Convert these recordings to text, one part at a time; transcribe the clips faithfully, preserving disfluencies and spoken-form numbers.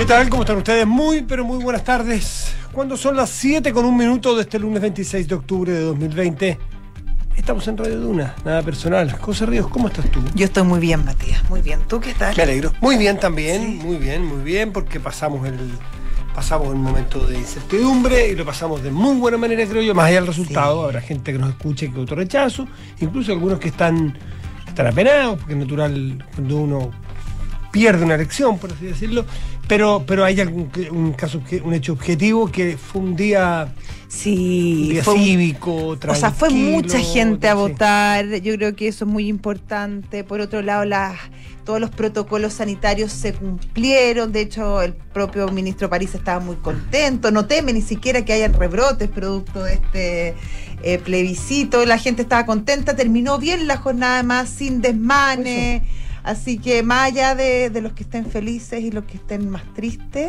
¿Qué tal? ¿Cómo están ustedes? Muy, pero muy buenas tardes. Cuando son las siete con un minuto de este lunes veintiséis de octubre de dos mil veinte, estamos en Radio Duna, nada personal. José Ríos, ¿cómo estás tú? Yo estoy muy bien, Matías, muy bien. ¿Tú qué tal? Me alegro. Muy bien también, Sí. muy bien, muy bien, porque pasamos el pasamos un momento de incertidumbre y lo pasamos de muy buena manera, creo yo, más allá del resultado. Sí. Habrá gente que nos escuche que otro rechazo, incluso algunos que están, están apenados, porque es natural cuando uno pierde una elección, por así decirlo, pero pero hay algún un caso, un hecho objetivo que fue un día, sí, un día fue cívico, un, tranquilo. O sea, fue mucha gente a sí. votar. Yo creo que eso es muy importante. Por otro lado, las todos los protocolos sanitarios se cumplieron. De hecho, el propio ministro París estaba muy contento. No teme ni siquiera que hayan rebrotes producto de este eh, plebiscito. La gente estaba contenta. Terminó bien la jornada, más sin desmanes. Eso. Así que más allá de, de los que estén felices y los que estén más tristes,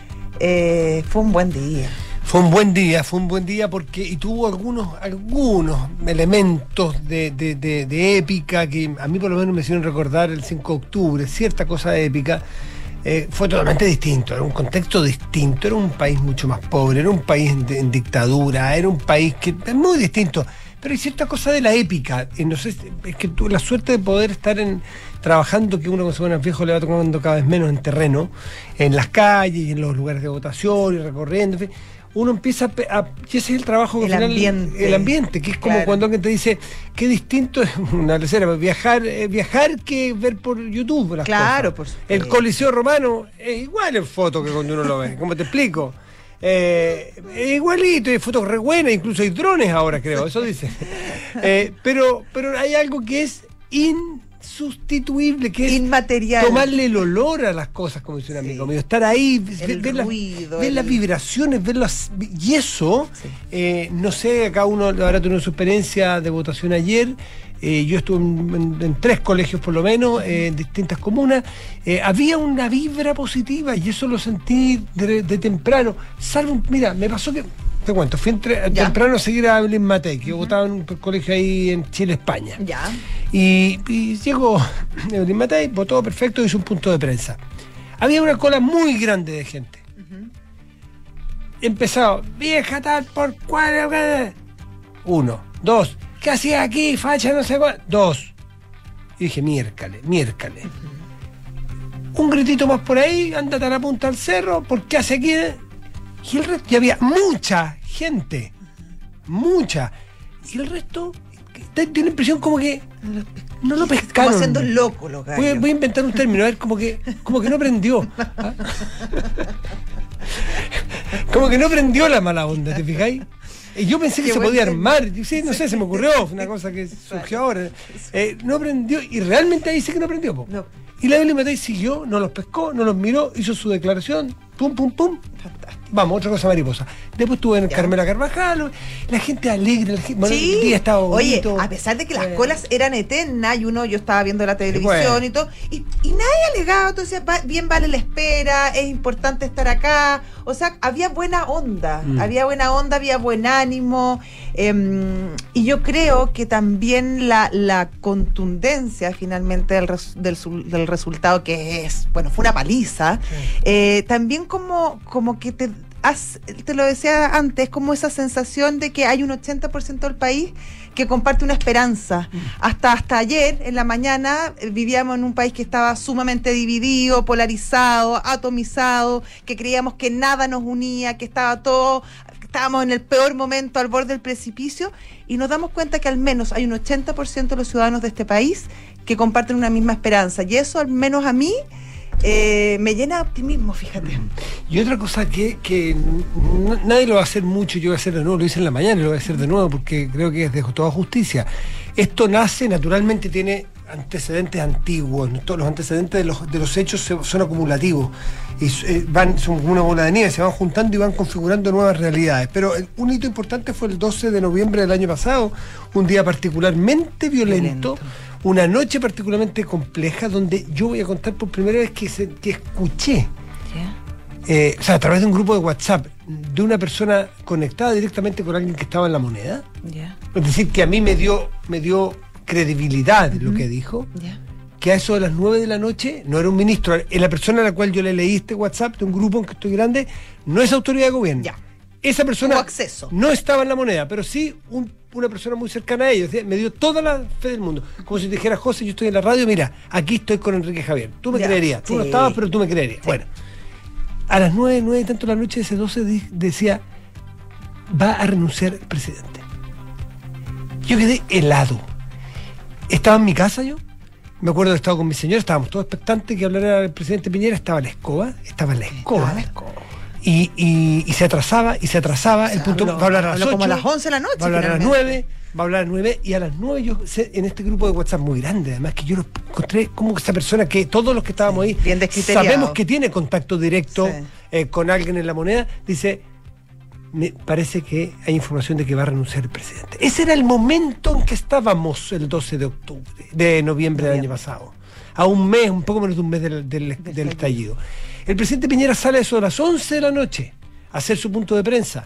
eh, fue un buen día. Fue un buen día, fue un buen día porque y tuvo algunos algunos elementos de, de, de, de épica que a mí por lo menos me hicieron recordar el cinco de octubre, cierta cosa épica. Eh, fue totalmente distinto, era un contexto distinto, era un país mucho más pobre, era un país en, en dictadura, era un país que es muy distinto. Pero hay cierta cosa de la épica, y no sé, es que tuve la suerte de poder estar en trabajando, que uno cuando se pone viejo le va tomando cada vez menos en terreno, en las calles, en los lugares de votación y recorriendo, en fin. Uno empieza a, a y ese es el trabajo que el al final, ambiente el ambiente, que es como claro. Cuando alguien te dice qué distinto es una lecera, viajar, eh, viajar que ver por YouTube las claro, cosas. por El Coliseo Romano es igual en foto que cuando uno lo ve, ¿cómo te explico? Eh, igualito, hay fotos re buenas, incluso hay drones ahora, creo, eso dice. Eh, pero, pero hay algo que es insustituible, que es inmaterial. Tomarle el olor a las cosas, como dice un amigo mío, estar ahí, el ver, ver, ruido, las, ver el... las vibraciones, ver las, y eso, sí. eh, no sé, cada uno habrá tenido su experiencia de votación ayer. Eh, yo estuve en, en, en tres colegios por lo menos, eh, en distintas comunas. Eh, había una vibra positiva y eso lo sentí de, de temprano. Salvo, mira, me pasó que, te cuento, fui entre, temprano a seguir a Evelyn Matei, que yo votaba en un colegio ahí en Chile, España. Ya. Y, y llegó Evelyn Matei, votó perfecto, hizo un punto de prensa. Había una cola muy grande de gente. Uh-huh. Empezaba, vieja tal por cual. Uno, dos. ¿Qué hacía aquí, facha, no sé cuál? Dos. Y dije, miércale, miércale. Uh-huh. Un gritito más por ahí, ándate a la punta del cerro, ¿por qué hace aquí? Y el resto, y había mucha gente, uh-huh. mucha. Y el resto, tiene la impresión como que no lo pescaron. Como haciendo loco los gallos. Voy, voy a inventar un término, a ver, como que, como que no prendió. ¿Ah? Como que no prendió la mala onda, ¿te fijáis? Y yo pensé que Qué se podía armar, sí, no sé, se me ocurrió, fue una cosa que surgió ahora. Eh, no prendió, y realmente ahí sí que no prendió. Po. No. Y la Evelyn Matei siguió, no los pescó, no los miró, hizo su declaración, pum, pum, pum. Fantástico. Vamos, otra cosa mariposa. Después estuve en ya. Carmela Carvajal, la gente alegre, la gente, bueno, sí. el día estaba bonito. Oye, a pesar de que las eh. colas eran eternas, y uno, yo estaba viendo la televisión bueno. y todo, y, y nadie alegaba, entonces bien vale la espera, es importante estar acá. O sea, había buena onda, mm. había buena onda, había buen ánimo, eh, y yo creo que también la, la contundencia finalmente del, res, del, del resultado, que es, bueno, fue una paliza, sí. eh, también como, como que te, has, te lo decía antes, como esa sensación de que hay un ochenta por ciento del país que comparte una esperanza. Mm. Hasta, hasta ayer, en la mañana, vivíamos en un país que estaba sumamente dividido, polarizado, atomizado, que creíamos que nada nos unía, que estaba todo, estábamos en el peor momento, al borde del precipicio, y nos damos cuenta que al menos hay un ochenta por ciento de los ciudadanos de este país que comparten una misma esperanza, y eso al menos a mí Eh, me llena de optimismo, fíjate. Y otra cosa que, que no, nadie lo va a hacer mucho, yo voy a hacer de nuevo, lo hice en la mañana y lo voy a hacer de nuevo porque creo que es de toda justicia. Esto nace, naturalmente tiene antecedentes antiguos, todos los antecedentes de los, de los hechos se, son acumulativos y eh, van, son como una bola de nieve, se van juntando y van configurando nuevas realidades. Pero el, un hito importante fue el doce de noviembre del año pasado, un día particularmente violento, violento. Una noche particularmente compleja, donde yo voy a contar por primera vez que, se, que escuché, ¿yeah? eh, o sea, a través de un grupo de WhatsApp, de una persona conectada directamente con alguien que estaba en La Moneda. Yeah. Es decir, que a mí me dio, me dio credibilidad uh-huh. lo que dijo. Yeah. que a eso de las nueve de la noche no era un ministro, la persona a la cual yo le leí este WhatsApp de un grupo en que estoy grande, no es autoridad de gobierno. Ya. Esa persona acceso. no estaba en la moneda, pero sí un, una persona muy cercana a ellos. Me dio toda la fe del mundo. Como si te dijera, José, yo estoy en la radio, mira, aquí estoy con Enrique Javier. Tú me ya, creerías. Tú sí. no estabas, pero tú me creerías. Sí. Bueno, a las nueve, nueve y tanto de la noche de ese doce decía, va a renunciar el presidente. Yo quedé helado. Estaba en mi casa yo. Me acuerdo de estaba con mi señora, estábamos todos expectantes que hablara el presidente Piñera, estaba la escoba, estaba la escoba. Estaba la escoba. Y, y, y se atrasaba, y se atrasaba, o sea, el punto habló, va a hablar a las ocho, como a las once de la noche. Va a hablar finalmente. a las nueve, va a hablar a las nueve, y a las nueve yo sé, en este grupo de WhatsApp muy grande, además que yo lo encontré como esa persona que todos los que estábamos sí, ahí sabemos que tiene contacto directo sí. eh, con alguien en la moneda, dice, me parece que hay información de que va a renunciar el presidente. Ese era el momento en que estábamos el doce de octubre, de noviembre del año pasado, a un mes, un poco menos de un mes del, del, del estallido. El presidente Piñera sale a eso a las once de la noche a hacer su punto de prensa.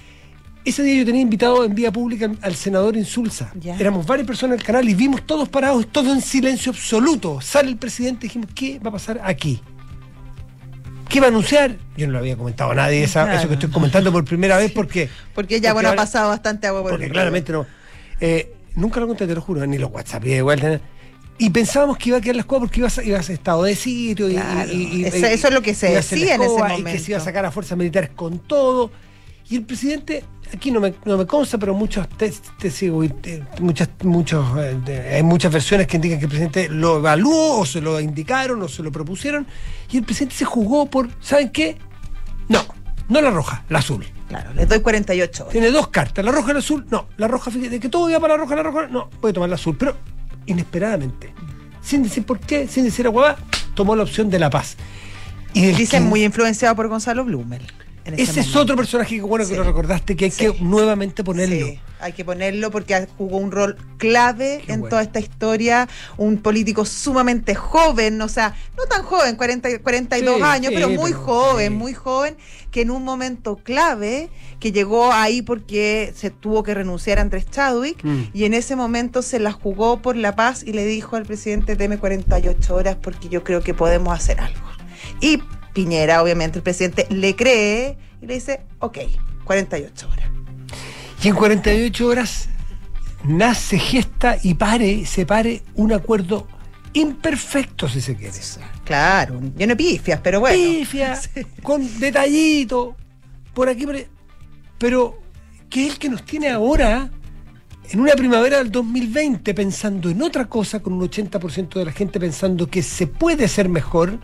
Ese día yo tenía invitado en vía pública al senador Insulza. Ya. Éramos varias personas en el canal y vimos todos parados, todos en silencio absoluto. Sale el presidente y dijimos, ¿qué va a pasar aquí? ¿Qué va a anunciar? Yo no lo había comentado a nadie, esa, claro. eso que estoy comentando por primera vez, porque... Porque ya, porque bueno, ha pasado bastante agua por porque el claramente no. Eh, nunca lo conté, te lo juro, ni los WhatsApp, de vuelta. Y pensábamos que iba a quedar la escoba porque iba a, iba a ser estado de sitio. Claro, y, y, ese, y, eso es lo que se decía en ese momento. Y que se iba a sacar a fuerzas militares con todo. Y el presidente, aquí no me, no me consta, pero muchos testigos, te, muchas, muchos, eh, hay muchas versiones que indican que el presidente lo evaluó, o se lo indicaron, o se lo propusieron. Y el presidente se jugó por, ¿saben qué? No, no la roja, la azul. Claro, les doy cuarenta y ocho horas. Tiene dos cartas, la roja y la azul. No, la roja, de que todo iba para la roja, la roja, no, puede tomar la azul. Pero inesperadamente, sin decir por qué, sin decir aguada, tomó la opción de la paz. Y dicen que, muy influenciado por Gonzalo Blumel. Ese momento. Es otro personaje que bueno sí. que lo recordaste, que hay sí. que nuevamente ponerlo. Sí, hay que ponerlo porque jugó un rol clave Qué en bueno. toda esta historia, un político sumamente joven, o sea, no tan joven, cuarenta, cuarenta y dos sí, años, sí, pero muy pero, joven, sí. muy joven, que en un momento clave, que llegó ahí porque se tuvo que renunciar a Andrés Chadwick, mm. y en ese momento se la jugó por la paz y le dijo al presidente, deme cuarenta y ocho horas porque yo creo que podemos hacer algo. Y Piñera, obviamente, el presidente le cree y le dice, ok, cuarenta y ocho horas. Y en cuarenta y ocho horas nace, gesta y pare, se pare un acuerdo imperfecto, si se quiere. Claro, lleno de pifias, pero bueno. Pifias, sí. con detallito, por aquí, por ahí. Pero que es el que nos tiene ahora, en una primavera del dos mil veinte, pensando en otra cosa, con un ochenta por ciento de la gente pensando que se puede ser mejor.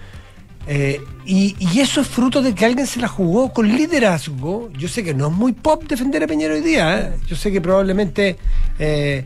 Eh, y, y eso es fruto de que alguien se la jugó con liderazgo. Yo sé que no es muy pop defender a Piñera hoy día, ¿eh? Yo sé que probablemente eh,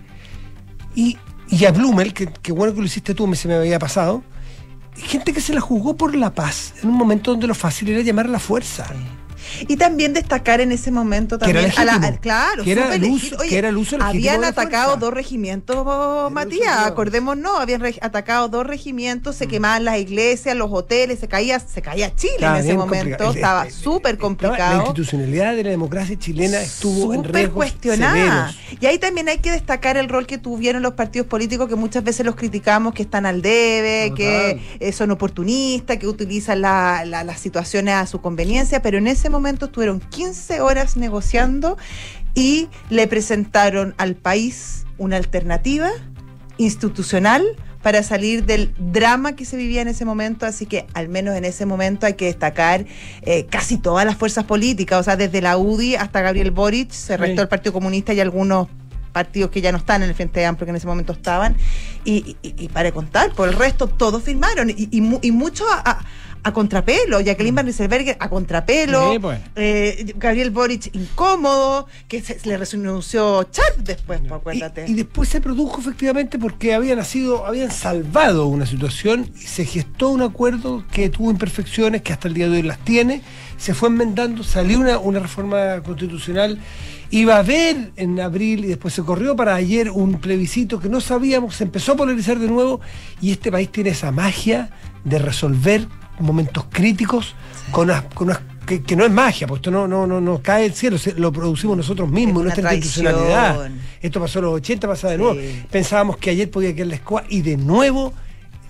y, y a Blumel, que, que bueno que lo hiciste tú, me, se me había pasado, gente que se la jugó por la paz en un momento donde lo fácil era llamar a la fuerza. Sí. Y también destacar en ese momento también que era a la, claro, que era, el uso, Oye, que era el uso habían atacado fuerza. dos regimientos, Matías, acordémonos, habían re, atacado dos regimientos, se mm. quemaban las iglesias, los hoteles, se caía, se caía Chile estaba en ese momento, el, estaba súper complicado. La institucionalidad de la democracia chilena estuvo super en riesgos cuestionada. Severos. Y ahí también hay que destacar el rol que tuvieron los partidos políticos, que muchas veces los criticamos, que están al debe, Total. que eh, son oportunistas, que utilizan la, la, las situaciones a su conveniencia, pero en ese momento estuvieron quince horas negociando y le presentaron al país una alternativa institucional para salir del drama que se vivía en ese momento, así que al menos en ese momento hay que destacar eh, casi todas las fuerzas políticas, o sea, desde la U D I hasta Gabriel Boric, se restó sí. el Partido Comunista y algunos partidos que ya no están en el Frente Amplio, que en ese momento estaban, y, y, y para contar, por el resto todos firmaron, y, y, y mucho a, a a contrapelo, Jacqueline Van Rieselbergher a contrapelo, sí, pues. eh, Gabriel Boric incómodo, que se, se le renunció Char después, no. acuérdate. Y, y después se produjo efectivamente porque habían nacido, habían salvado una situación y se gestó un acuerdo que tuvo imperfecciones, que hasta el día de hoy las tiene, se fue enmendando, salió una, una reforma constitucional, iba a haber en abril y después se corrió para ayer un plebiscito que no sabíamos, se empezó a polarizar de nuevo y este país tiene esa magia de resolver momentos críticos sí. con unas, con unas que, que no es magia, porque esto no, no, no, no cae del cielo, se, lo producimos nosotros mismos, nuestra institucionalidad. Esto pasó en los ochenta, pasa de sí. nuevo. Pensábamos que ayer podía quedar la escoba y de nuevo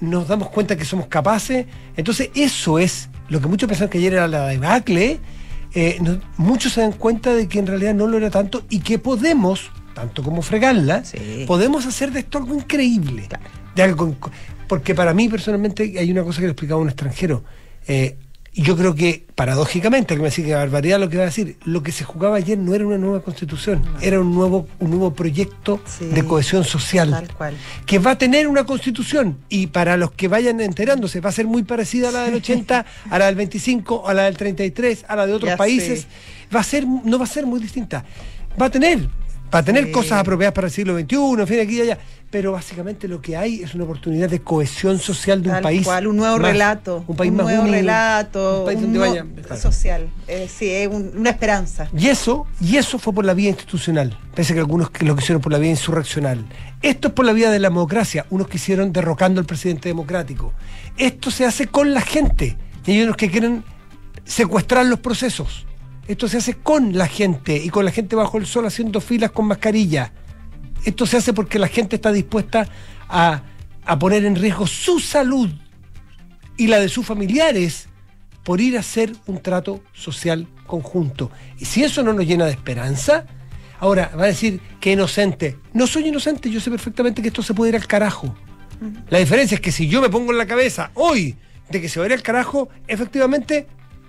nos damos cuenta que somos capaces. Entonces eso es lo que muchos pensaban que ayer era la debacle. Eh, no, muchos se dan cuenta de que en realidad no lo era tanto y que podemos, tanto como fregarla, sí. podemos hacer de esto algo increíble. Claro. De algo, porque para mí personalmente hay una cosa que le explicaba a un extranjero. Eh, y yo creo que, paradójicamente, que me decía que barbaridad lo que va a decir, lo que se jugaba ayer no era una nueva constitución, no. era un nuevo, un nuevo proyecto sí, de cohesión social, tal cual. Que va a tener una constitución, y para los que vayan enterándose, va a ser muy parecida a la del ochenta, a la del veinticinco, a la del treinta y tres, a la de otros ya países, sé. va a ser, no va a ser muy distinta. Va a tener, va a tener sí. cosas apropiadas para el siglo veintiuno, en fin, aquí y allá. Pero básicamente lo que hay es una oportunidad de cohesión social de un Tal país. Cual, un nuevo más, relato. Un país un más nuevo único, relato. Un país un donde no, vaya. Social. Eh, sí, es un, una esperanza. Y eso, y eso fue por la vía institucional. Pese a que algunos lo quisieron por la vía insurreccional. Esto es por la vía de la democracia. Unos quisieron derrocando al presidente democrático. Esto se hace con la gente. Y hay unos que quieren secuestrar los procesos. Esto se hace con la gente. Y con la gente bajo el sol haciendo filas con mascarilla. Esto se hace porque la gente está dispuesta a, a poner en riesgo su salud y la de sus familiares por ir a hacer un trato social conjunto. Y si eso no nos llena de esperanza, ahora va a decir que inocente. No soy inocente, yo sé perfectamente que esto se puede ir al carajo. Uh-huh. La diferencia es que si yo me pongo en la cabeza hoy de que se va a ir al carajo, efectivamente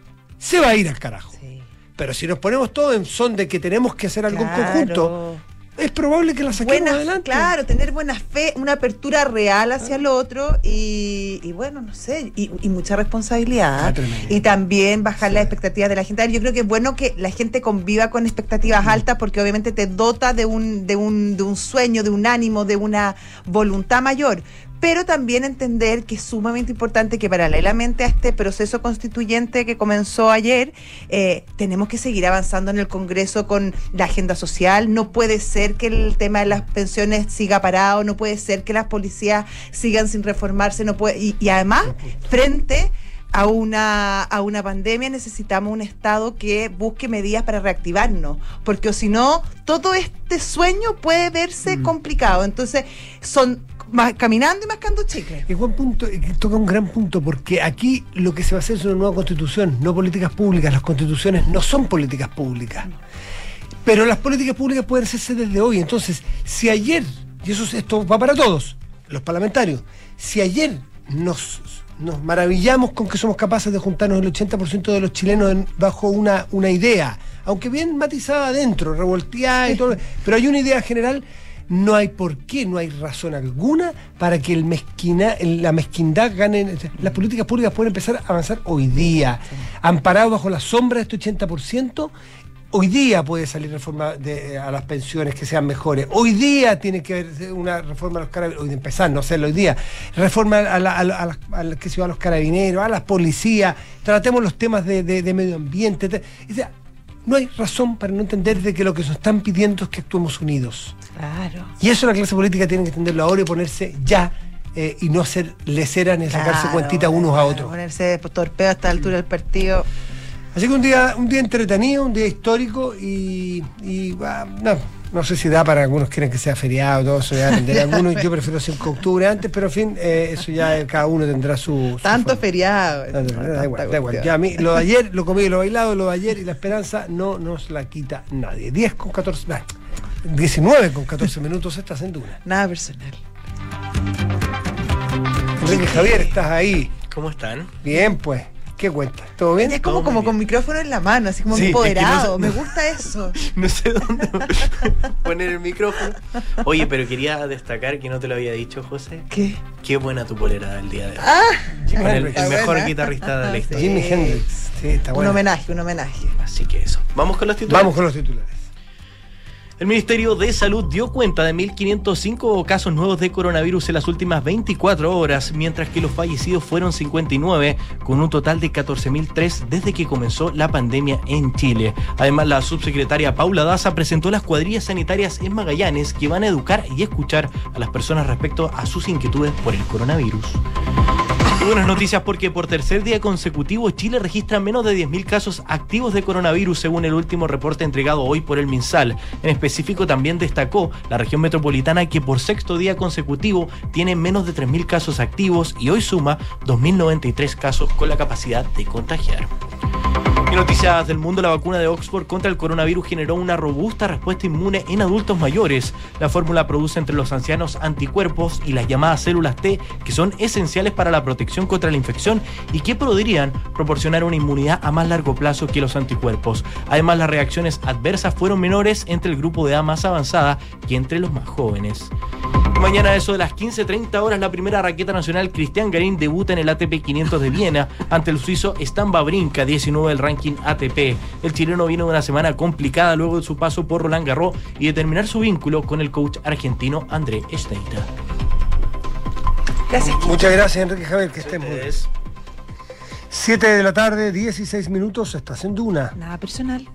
se va a ir al carajo. Sí. Pero si nos ponemos todos en son de que tenemos que hacer algo claro. en conjunto, es probable que la saquemos buena, adelante. Claro, tener buena fe, una apertura real hacia el otro y, y bueno, no sé, y, y mucha responsabilidad. Ah, y también bajar sí. las expectativas de la gente. Yo creo que es bueno que la gente conviva con expectativas sí. altas porque obviamente te dota de un, de un, de un sueño, de un ánimo, de una voluntad mayor. Pero también entender que es sumamente importante que paralelamente a este proceso constituyente que comenzó ayer, eh, tenemos que seguir avanzando en el Congreso con la agenda social. No puede ser que el tema de las pensiones siga parado, no puede ser que las policías sigan sin reformarse, no puede, y, y además, frente a una, a una pandemia necesitamos un Estado que busque medidas para reactivarnos, porque o si no, todo este sueño puede verse mm. complicado. Entonces, son Más, caminando y mascando chicle. Es buen punto, toca un gran punto, porque aquí lo que se va a hacer es una nueva constitución, no políticas públicas. Las constituciones no son políticas públicas. Pero las políticas públicas pueden hacerse desde hoy. Entonces, si ayer, y eso esto va para todos, los parlamentarios, si ayer nos, nos maravillamos con que somos capaces de juntarnos el ochenta por ciento de los chilenos en, bajo una, una idea, aunque bien matizada adentro, revolteada y todo, pero hay una idea general. No hay por qué, no hay razón alguna para que el mezquina, la mezquindad gane. Las políticas públicas pueden empezar a avanzar hoy día. Amparados bajo la sombra de este ochenta por ciento, hoy día puede salir reforma de, a las pensiones que sean mejores. Hoy día tiene que haber una reforma a los carabineros, hoy de empezar, no sé, hoy día. Reforma a, la, a, la, a, la, a, la, que se va a los carabineros, a las policías, tratemos los temas de, de, de medio ambiente. Te, o sea, no hay razón para no entender de que lo que nos están pidiendo es que actuemos unidos. Claro. Y eso la clase política tiene que entenderlo ahora y ponerse ya eh, y no hacer leceras ni sacarse claro, cuentitas unos claro, a otros. Ponerse torpeo a esta altura del partido. Así que un día, un día entretenido, un día histórico y, y uh, no, no sé si da para algunos quieren que sea feriado, todo eso ya depende de algunos. Yo prefiero cinco de octubre antes, pero en fin, eh, eso ya cada uno tendrá su. su Tanto forma. Feriado. Tanto, no, da igual, da igual. Ya a mí, lo de ayer, lo comí, lo bailado, lo de ayer y la esperanza no nos la quita nadie. diez con catorce, nah, diecinueve con catorce minutos estás en Duna. Nada personal. Enrique Javier, estás ahí. ¿Cómo están? Bien, pues. ¿Qué cuenta? ¿Todo bien? Es como, como con micrófono en la mano, así como sí, empoderado. Es que no, me gusta eso. No sé dónde poner el micrófono. Oye, pero quería destacar que no te lo había dicho, José. ¿Qué? Qué buena tu polera del día de hoy. Ah, con el, el mejor buena. guitarrista de la historia. Jimi Hendrix. Sí, está bueno. Un homenaje, un homenaje. Así que eso. Vamos con los titulares. Vamos con los titulares. El Ministerio de Salud dio cuenta de mil quinientos cinco casos nuevos de coronavirus en las últimas veinticuatro horas, mientras que los fallecidos fueron cincuenta y nueve, con un total de catorce mil tres desde que comenzó la pandemia en Chile. Además, la subsecretaria Paula Daza presentó las cuadrillas sanitarias en Magallanes que van a educar y escuchar a las personas respecto a sus inquietudes por el coronavirus. Buenas noticias porque por tercer día consecutivo Chile registra menos de diez mil casos activos de coronavirus según el último reporte entregado hoy por el MinSal. En específico también destacó la región metropolitana que por sexto día consecutivo tiene menos de tres mil casos activos y hoy suma dos mil noventa y tres casos con la capacidad de contagiar. En noticias del mundo, la vacuna de Oxford contra el coronavirus generó una robusta respuesta inmune en adultos mayores. La fórmula produce entre los ancianos anticuerpos y las llamadas células T, que son esenciales para la protección contra la infección y que podrían proporcionar una inmunidad a más largo plazo que los anticuerpos. Además, las reacciones adversas fueron menores entre el grupo de edad más avanzada que entre los más jóvenes. Mañana, a eso de las quince treinta horas, la primera raqueta nacional Cristian Garín debuta en el A T P quinientos de Viena ante el suizo Stan Wawrinka, diecinueve del ranking A T P. El chileno viene de una semana complicada luego de su paso por Roland Garros y de terminar su vínculo con el coach argentino André Steita. Gracias. Muchas gracias, Enrique Javier, que estén muy bien. siete de la tarde, dieciséis minutos, estás en Duna. Nada personal.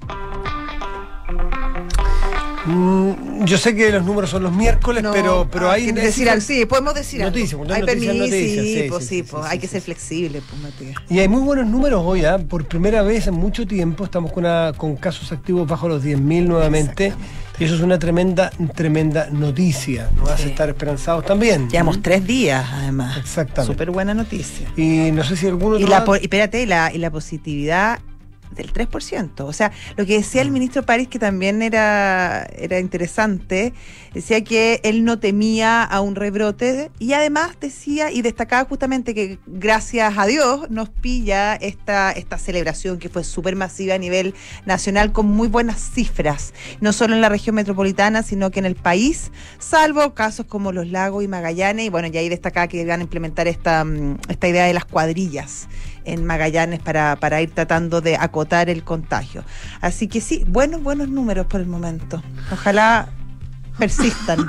Mm, yo sé que los números son los miércoles, no, pero, pero ah, hay... Decir algo, sí, podemos decir noticias, algo. Hay Hay noticias, permiso, noticias, sí, sí, pues sí, sí, sí, pues, sí, hay sí, que sí. ser flexible, pues, Matías. Y hay muy buenos números hoy, ¿eh? Por primera vez en mucho tiempo estamos con, una, con casos activos bajo los diez mil nuevamente. Y eso es una tremenda, tremenda noticia. Nos hace Sí. estar esperanzados también. Llevamos ¿Mm? tres días, además. Exactamente. Súper buena noticia. Y no sé si alguno... Y la, po- y espérate, y la, y la positividad del tres por ciento. O sea, lo que decía el ministro París, que también era, era interesante, decía que él no temía a un rebrote y además decía y destacaba justamente que gracias a Dios nos pilla esta, esta celebración que fue súper masiva a nivel nacional con muy buenas cifras, no solo en la región metropolitana, sino que en el país, salvo casos como Los Lagos y Magallanes, y bueno, y ahí destacaba que iban a implementar esta, esta idea de las cuadrillas en Magallanes para, para ir tratando de acotar el contagio. Así que sí, buenos, buenos números por el momento. Ojalá persistan.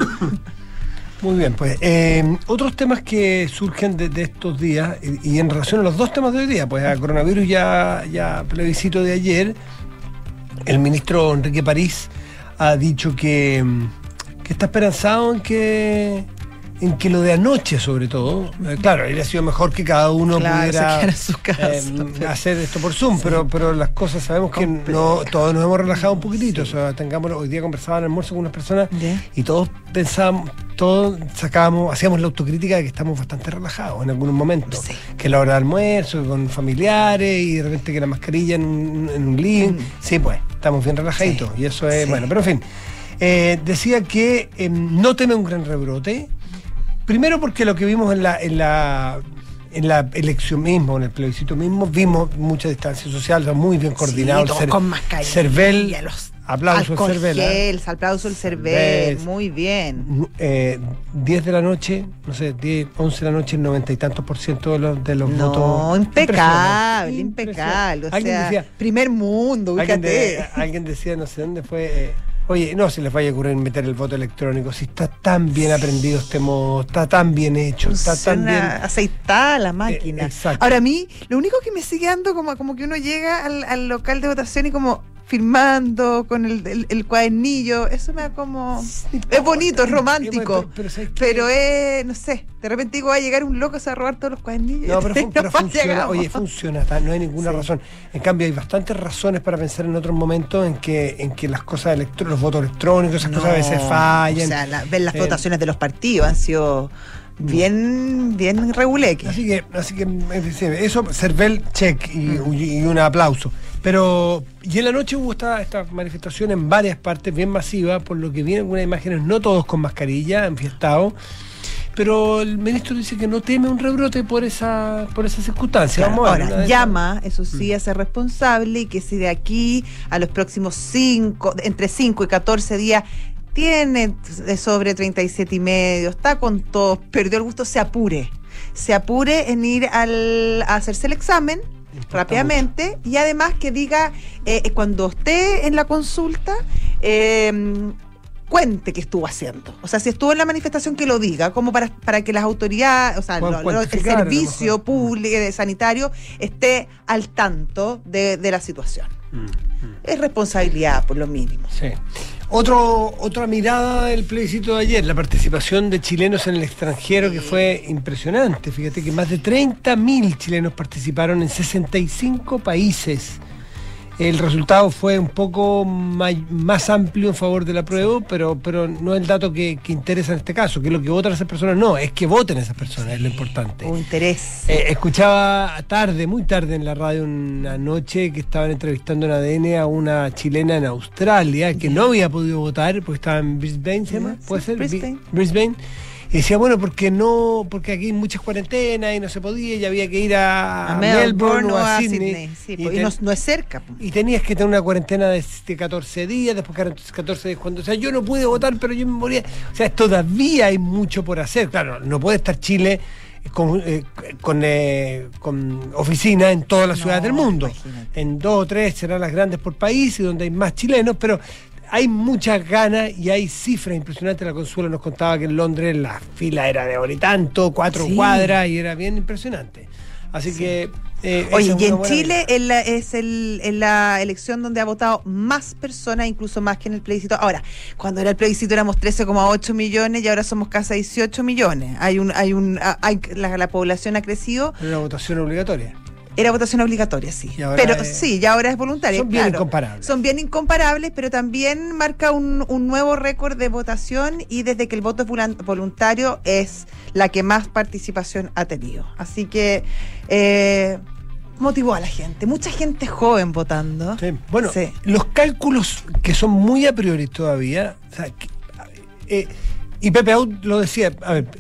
Muy bien, pues eh, otros temas que surgen de, de estos días y, y en relación a los dos temas de hoy día, pues a coronavirus ya, ya plebiscito de ayer, el ministro Enrique París ha dicho que, que está esperanzado en que en que lo de anoche, sobre todo, eh, claro, habría sido mejor que cada uno claro, pudiera en su casa, eh, pero... hacer esto por Zoom, sí. pero pero las cosas sabemos Complejo. que no todos nos hemos relajado un poquitito. Sí. O sea, tengamos, hoy día conversaba en el almuerzo con unas personas ¿Yeah? y todos pensábamos, todos sacábamos, hacíamos la autocrítica de que estamos bastante relajados en algunos momentos. Sí. Que la hora de almuerzo, con familiares y de repente que la mascarilla en un, en un living. Mm. Sí, pues, estamos bien relajaditos sí. y eso es, sí. bueno, pero en fin. Eh, decía que eh, no teme un gran rebrote. Primero porque lo que vimos en la, en la en la elección mismo, en el plebiscito mismo, vimos mucha distancia social, muy bien coordinado. Sí, todos Cer- con mascarilla, Cervel, los aplauso al Cervel. Gel, aplauso al Cervel, muy bien. Eh, diez de la noche, no sé, diez, once de la noche, el noventa y tantos por ciento de los, de los no, votos. No, impecable, impecable. O alguien sea, decía, primer mundo, alguien, fíjate. de, alguien decía, no sé dónde fue... Eh, Oye, no se les vaya a ocurrir meter el voto electrónico, si está tan bien aprendido este modo, está tan bien hecho, está tan bien aceitada la máquina. Eh, exacto. Ahora a mí, lo único que me sigue dando como, como que uno llega al, al local de votación y como firmando con el, el, el cuadernillo, eso me da como... Sí, es bonito, es romántico, pero, pero, pero es, no sé, de repente digo, va a llegar un loco a robar todos los cuadernillos. No, pero, no pero funciona, oye, funciona, no hay ninguna sí. razón. En cambio, hay bastantes razones para pensar en otros momentos en que en que las cosas, electro, los votos electrónicos, esas no, cosas a veces fallan. O sea, la, ver las eh, votaciones de los partidos han sido... bien bien reguleque. Así que así que eso, Cervel, check y, mm. y un aplauso. Pero y en la noche hubo esta, esta manifestación en varias partes bien masiva, por lo que vienen algunas imágenes, no todos con mascarilla, enfiestados. Pero el ministro dice que no teme un rebrote por esa por esa circunstancia. Claro, Vamos ahora, llama, eso sí, a ser responsable y que si de aquí a los próximos cinco, entre cinco y catorce días tiene sobre treinta y siete y medio, está con todo, perdió el gusto, se apure. Se apure en ir al, a hacerse el examen Importa rápidamente mucho. Y además que diga, eh, cuando esté en la consulta, eh, cuente qué estuvo haciendo. O sea, si estuvo en la manifestación, que lo diga, como para, para que las autoridades, o sea, lo, lo, el servicio público, sanitario, esté al tanto de, de la situación. Mm, mm. Es responsabilidad, por lo mínimo. Sí. Otro, otra mirada del plebiscito de ayer, la participación de chilenos en el extranjero, sí, que fue impresionante. Fíjate que más de treinta mil chilenos participaron en sesenta y cinco países. El resultado fue un poco más, más amplio en favor del apruebo, pero, pero no es el dato que, que interesa en este caso, que es lo que votan esas personas, no, es que voten esas personas, sí, es lo importante. Un interés. Eh, escuchaba tarde, muy tarde en la radio una noche que estaban entrevistando en A D N a una chilena en Australia que no había podido votar porque estaba en Brisbane, ¿se llama? ¿Puede sí, ser? Brisbane. Brisbane. Y decía, bueno, porque no, porque aquí hay muchas cuarentenas y no se podía, y había que ir a, a Melbourne, Melbourne o a, a Sydney. Sydney. Sí, y, y ten, no, no es cerca. Y tenías que tener una cuarentena de, de catorce días, después catorce días cuando... O sea, yo no pude votar, pero yo me moría. O sea, todavía hay mucho por hacer. Claro, no puede estar Chile con, eh, con, eh, con oficinas en todas las no, ciudades del mundo. Imagínate. En dos o tres serán las grandes por país y donde hay más chilenos, pero... Hay muchas ganas y hay cifras impresionantes. La Consuelo nos contaba que en Londres la fila era de hora y tanto, cuatro sí. cuadras, y era bien impresionante. Así sí. que... Eh, Oye, y en Chile es la, es el, en la elección donde ha votado más personas, incluso más que en el plebiscito. Ahora, cuando era el plebiscito éramos trece coma ocho millones y ahora somos casi dieciocho millones. Hay un, hay un, hay, la, la población ha crecido. Era una votación obligatoria. Era votación obligatoria, sí. Pero es, sí, ya ahora es voluntaria. Son bien claro, incomparables. Son bien incomparables, pero también marca un, un nuevo récord de votación y desde que el voto es voluntario es la que más participación ha tenido. Así que eh, motivó a la gente. Mucha gente joven votando. Sí. Bueno, sí. Los cálculos que son muy a priori todavía, o sea, que, eh, y Pepe Out lo decía, a ver...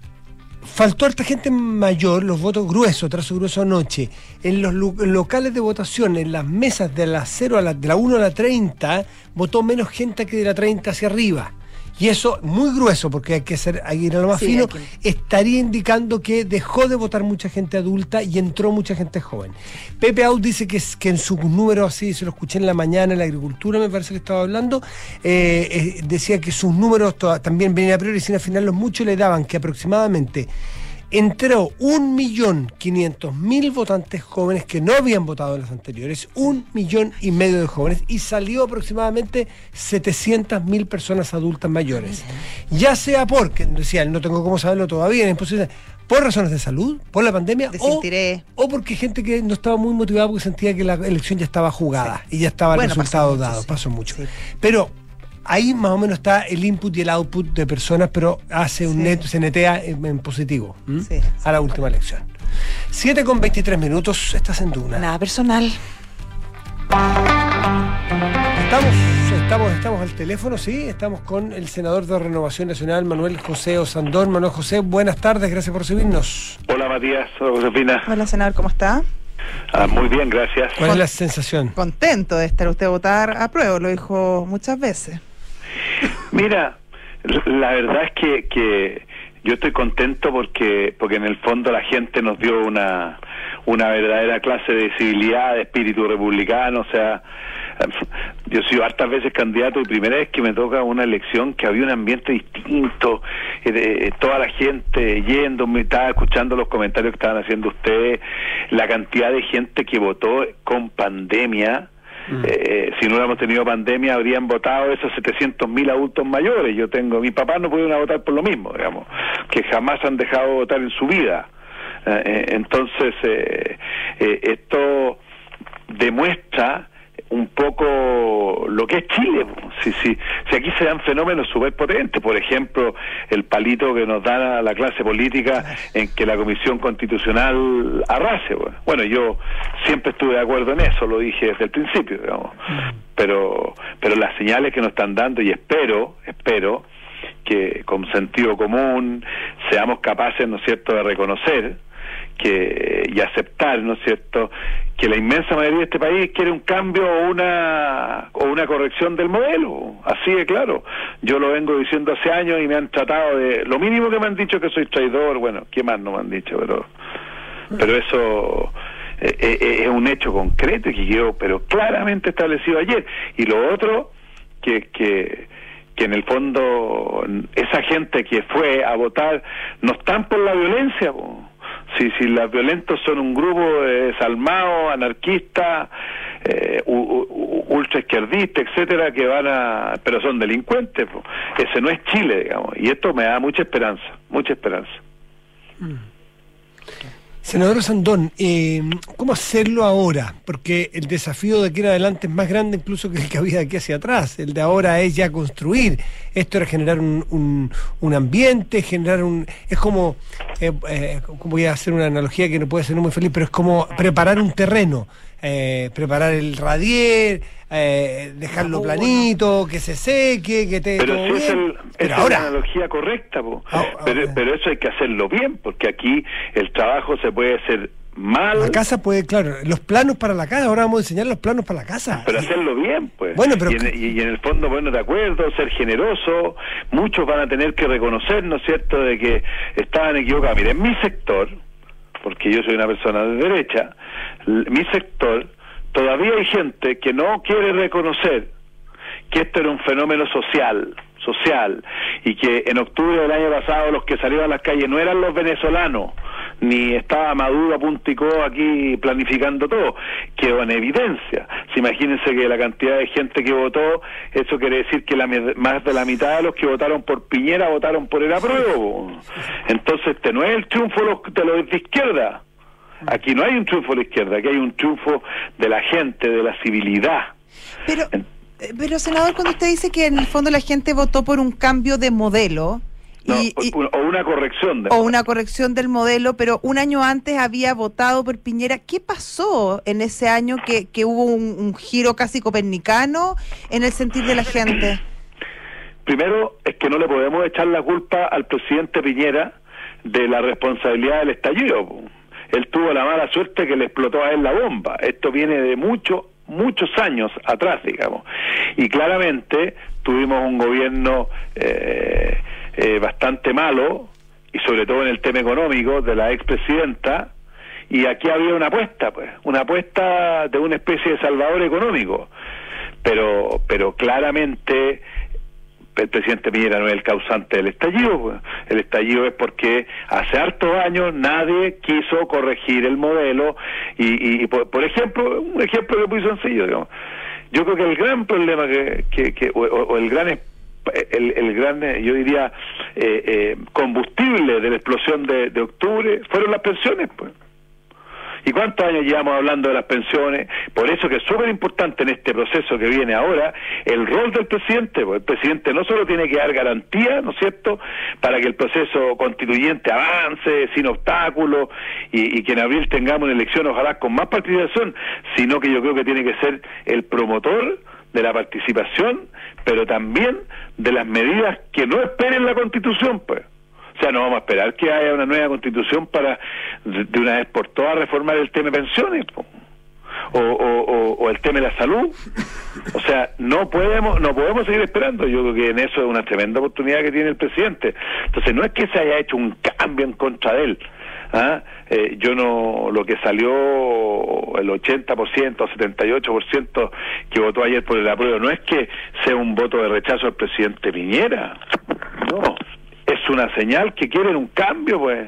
Faltó harta gente mayor, los votos gruesos, trazo grueso anoche. En los lo- locales de votación, en las mesas de la cero a la, de la uno a la treinta, votó menos gente que de la treinta hacia arriba. Y eso, muy grueso, porque hay que ser, hay que ir a lo más sí, fino, que... estaría indicando que dejó de votar mucha gente adulta y entró mucha gente joven. Pepe Out dice que, que en sus números, así se lo escuché en la mañana en la agricultura, me parece que estaba hablando, eh, eh, decía que sus números to- también venían a priori, sin afinarlos mucho, le daban que aproximadamente entró un millón quinientos mil votantes jóvenes que no habían votado en las anteriores, un millón y medio de jóvenes, y salió aproximadamente setecientas mil personas adultas mayores. Ya sea porque, decía, no tengo cómo saberlo todavía, es imposible, por razones de salud, por la pandemia, o, o porque gente que no estaba muy motivada porque sentía que la elección ya estaba jugada sí. y ya estaba bueno, el resultado pasó dado, mucho, sí. pasó mucho. Sí. Pero ahí más o menos está el input y el output de personas, pero hace un sí. net, se netea en, en positivo sí, a la sí. última elección. siete con veintitrés minutos, estás en Duna. Nada personal. Estamos, estamos, estamos al teléfono, sí, estamos con el senador de Renovación Nacional, Manuel José Osandón. Manuel José, buenas tardes, gracias por recibirnos. Hola Matías, hola Josefina. Hola senador, ¿cómo está? Ah, muy bien, gracias. ¿Cuál es la sensación? Contento de estar usted a votar a prueba, lo dijo muchas veces. Mira, la verdad es que, que yo estoy contento porque porque en el fondo la gente nos dio una una verdadera clase de civilidad, de espíritu republicano. O sea, yo he sido hartas veces candidato y primera vez que me toca una elección que había un ambiente distinto, eh, de, toda la gente yendo, me estaba escuchando los comentarios que estaban haciendo ustedes, la cantidad de gente que votó con pandemia. Mm. Eh, si no hubiéramos tenido pandemia habrían votado esos setecientos mil adultos mayores. Yo tengo, mis papás no pudieron votar por lo mismo, digamos, que jamás han dejado de votar en su vida. Eh, entonces eh, eh, esto demuestra un poco lo que es Chile. Si, si, si aquí se dan fenómenos súper potentes, por ejemplo, el palito que nos da a la clase política en que la Comisión Constitucional arrase. Bueno, bueno, yo siempre estuve de acuerdo en eso, lo dije desde el principio, digamos. Pero, pero las señales que nos están dando, y espero, espero que con sentido común seamos capaces, ¿no es cierto?, de reconocer que y aceptar, ¿no es cierto?, que la inmensa mayoría de este país quiere un cambio o una o una corrección del modelo, así de claro. Yo lo vengo diciendo hace años y me han tratado de, lo mínimo que me han dicho es que soy traidor, bueno, ¿qué más no me han dicho? Pero pero eso eh, eh, es un hecho concreto y que quedó pero claramente establecido ayer. Y lo otro, que que que en el fondo esa gente que fue a votar no están por la violencia, po. Si, si los violentos son un grupo de desalmados, anarquistas, eh, u, u, ultraizquierdistas, etcétera, que van a, pero son delincuentes, pues. Ese no es Chile, digamos, y esto me da mucha esperanza, mucha esperanza. Mm. Senador Sandón, eh, ¿cómo hacerlo ahora? Porque el desafío de aquí en adelante es más grande incluso que el que había de aquí hacia atrás. El de ahora es ya construir. Esto era generar un, un, un ambiente, generar un... Es como, eh, eh, voy a hacer una analogía que no puede ser muy feliz, pero es como preparar un terreno. Eh, preparar el radier, eh, dejarlo oh, planito, que se seque, que te... Pero todo si bien. es, el, pero es ahora, la analogía correcta, po. Oh, pero, oh, pero eso hay que hacerlo bien, porque aquí el trabajo se puede hacer mal. La casa puede, claro, los planos para la casa, ahora vamos a enseñar los planos para la casa. Pero hacerlo bien, pues. Bueno, pero... Y en, y en el fondo, bueno, de acuerdo, ser generoso, muchos van a tener que reconocer, ¿no es cierto?, de que estaban equivocados. Mira, en mi sector, porque yo soy una persona de derecha, mi sector, todavía hay gente que no quiere reconocer que esto era un fenómeno social, social, y que en octubre del año pasado los que salieron a las calles no eran los venezolanos, ni estaba Maduro a punto y codo aquí planificando todo, quedó en evidencia. Si imagínense que la cantidad de gente que votó, eso quiere decir que la, más de la mitad de los que votaron por Piñera votaron por el apruebo. Entonces este no es el triunfo de los de izquierda. Aquí no hay un triunfo de la izquierda, aquí hay un triunfo de la gente, de la civilidad. Pero, pero senador, cuando usted dice que en el fondo la gente votó por un cambio de modelo... No, y, y, o una corrección. De o una corrección del modelo, pero un año antes había votado por Piñera. ¿Qué pasó en ese año que, que hubo un, un giro casi copernicano en el sentir de la gente? Primero, es que no le podemos echar la culpa al presidente Piñera de la responsabilidad del estallido. Él tuvo la mala suerte que le explotó a él la bomba. Esto viene de muchos, muchos años atrás, digamos. Y claramente tuvimos un gobierno eh, eh, bastante malo, y sobre todo en el tema económico, de la expresidenta, y aquí había una apuesta, pues, una apuesta de una especie de salvador económico. Pero, pero claramente... el presidente Piñera no es el causante del estallido, pues. El estallido es porque hace hartos años nadie quiso corregir el modelo y, y, y por, por ejemplo, un ejemplo que es muy sencillo, digamos. Yo creo que el gran problema que, que, que o, o el gran el, el gran, yo diría, eh, eh, combustible de la explosión de, de octubre fueron las pensiones, pues. ¿Y cuántos años llevamos hablando de las pensiones? Por eso que es súper importante en este proceso que viene ahora el rol del presidente, porque el presidente no solo tiene que dar garantía, ¿no es cierto?, para que el proceso constituyente avance sin obstáculos y, y que en abril tengamos una elección ojalá con más participación, sino que yo creo que tiene que ser el promotor de la participación, pero también de las medidas que no esperen la Constitución, pues. O sea, no vamos a esperar que haya una nueva constitución para de una vez por todas reformar el tema de pensiones, po. O, o, o, o el tema de la salud. O sea, no podemos no podemos seguir esperando. Yo creo que en eso es una tremenda oportunidad que tiene el presidente. Entonces, no es que se haya hecho un cambio en contra de él. ¿Ah? Eh, yo no, lo que salió el ochenta por ciento, setenta y ocho por ciento que votó ayer por el apruebo, no es que sea un voto de rechazo al presidente Piñera. No. Es una señal que quieren un cambio, pues.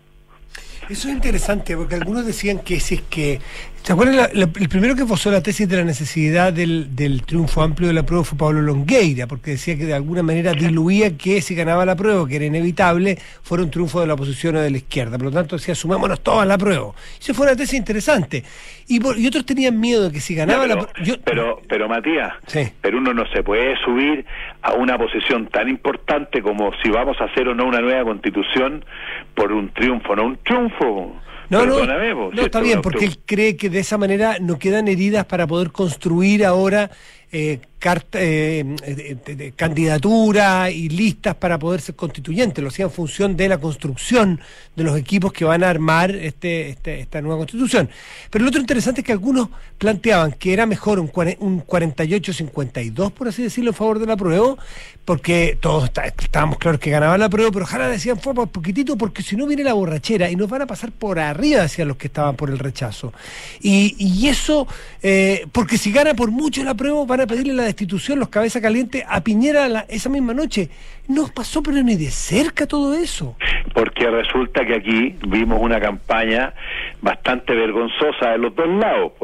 Eso es interesante, porque algunos decían que si es que... ¿Se acuerdan? La, la, el primero que posó la tesis de la necesidad del, del triunfo amplio de la prueba fue Pablo Longueira, porque decía que de alguna manera diluía que si ganaba la prueba, que era inevitable, fuera un triunfo de la oposición o de la izquierda. Por lo tanto, decía, sumémonos todos a la prueba. Eso fue una tesis interesante. Y, por, y otros tenían miedo de que si ganaba no, pero, la prueba... Yo... Pero, pero Matías, sí. pero uno no se puede subir a una posición tan importante como si vamos a hacer o no una nueva constitución por un triunfo, no un triunfo. No, no, no, no está bien, porque él cree que de esa manera no quedan heridas para poder construir ahora eh, carta, eh, de, de, de candidatura y listas para poder ser constituyente. Lo hacía en función de la construcción de los equipos que van a armar este, este esta nueva constitución. Pero lo otro interesante es que algunos planteaban que era mejor un, un cuarenta y ocho cincuenta y dos, por así decirlo, a favor del apruebo, porque todos está, estábamos claros que ganaba el apruebo, pero ojalá decían fue por poquitito, porque si no viene la borrachera y nos van a pasar por arriba hacia los que estaban por el rechazo. Y, y eso, eh, porque si gana por mucho el apruebo, van a pedirle la destitución, los cabezas calientes, a Piñera la, esa misma noche. No pasó pero ni de cerca todo eso. Porque resulta que aquí vimos una campaña bastante vergonzosa de los dos lados, pues.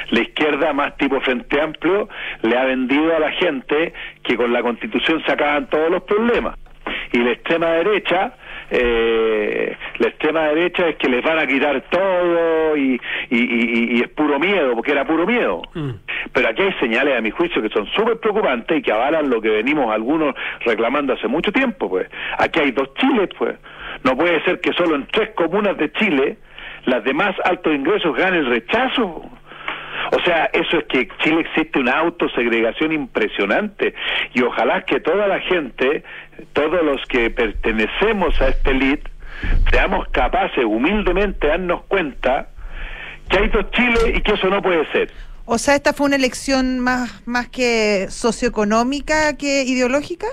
La izquierda, más tipo Frente Amplio, le ha vendido a la gente que con la Constitución se acaban todos los problemas. Y la extrema derecha, eh, la extrema derecha es que les van a quitar todo y, y, y, y es puro miedo, porque era puro miedo. Mm. Pero aquí hay señales, a mi juicio, que son súper preocupantes y que avalan lo que venimos algunos reclamando hace mucho tiempo, pues. Aquí hay dos Chiles, pues. No puede ser que solo en tres comunas de Chile las de más altos ingresos ganen el rechazo. O sea, eso es que en Chile existe una autosegregación impresionante y ojalá que toda la gente, todos los que pertenecemos a esta élite, seamos capaces humildemente de darnos cuenta que hay dos Chiles y que eso no puede ser. O sea, ¿esta fue una elección más, más que socioeconómica que ideológica?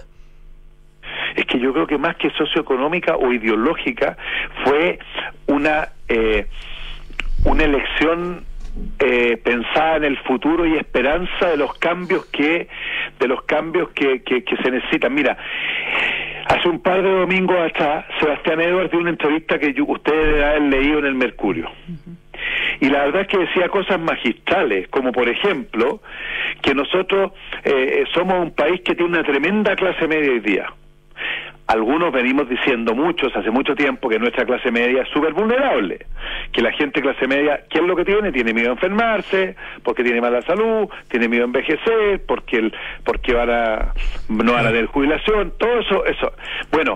Es que yo creo que más que socioeconómica o ideológica fue una eh, una elección eh, pensada en el futuro y esperanza de los cambios que de los cambios que, que, que se necesitan. Mira, hace un par de domingos atrás Sebastián Edwards dio una entrevista que yo, ustedes deben haber leído en el Mercurio. Uh-huh. Y la verdad es que decía cosas magistrales, como por ejemplo que nosotros eh, somos un país que tiene una tremenda clase media hoy día. Algunos venimos diciendo, muchos, hace mucho tiempo, que nuestra clase media es súper vulnerable, que la gente clase media, ¿qué es lo que tiene? Tiene miedo a enfermarse, porque tiene mala salud, tiene miedo a envejecer, porque el, porque van a, no van a tener jubilación, todo eso, eso. Bueno,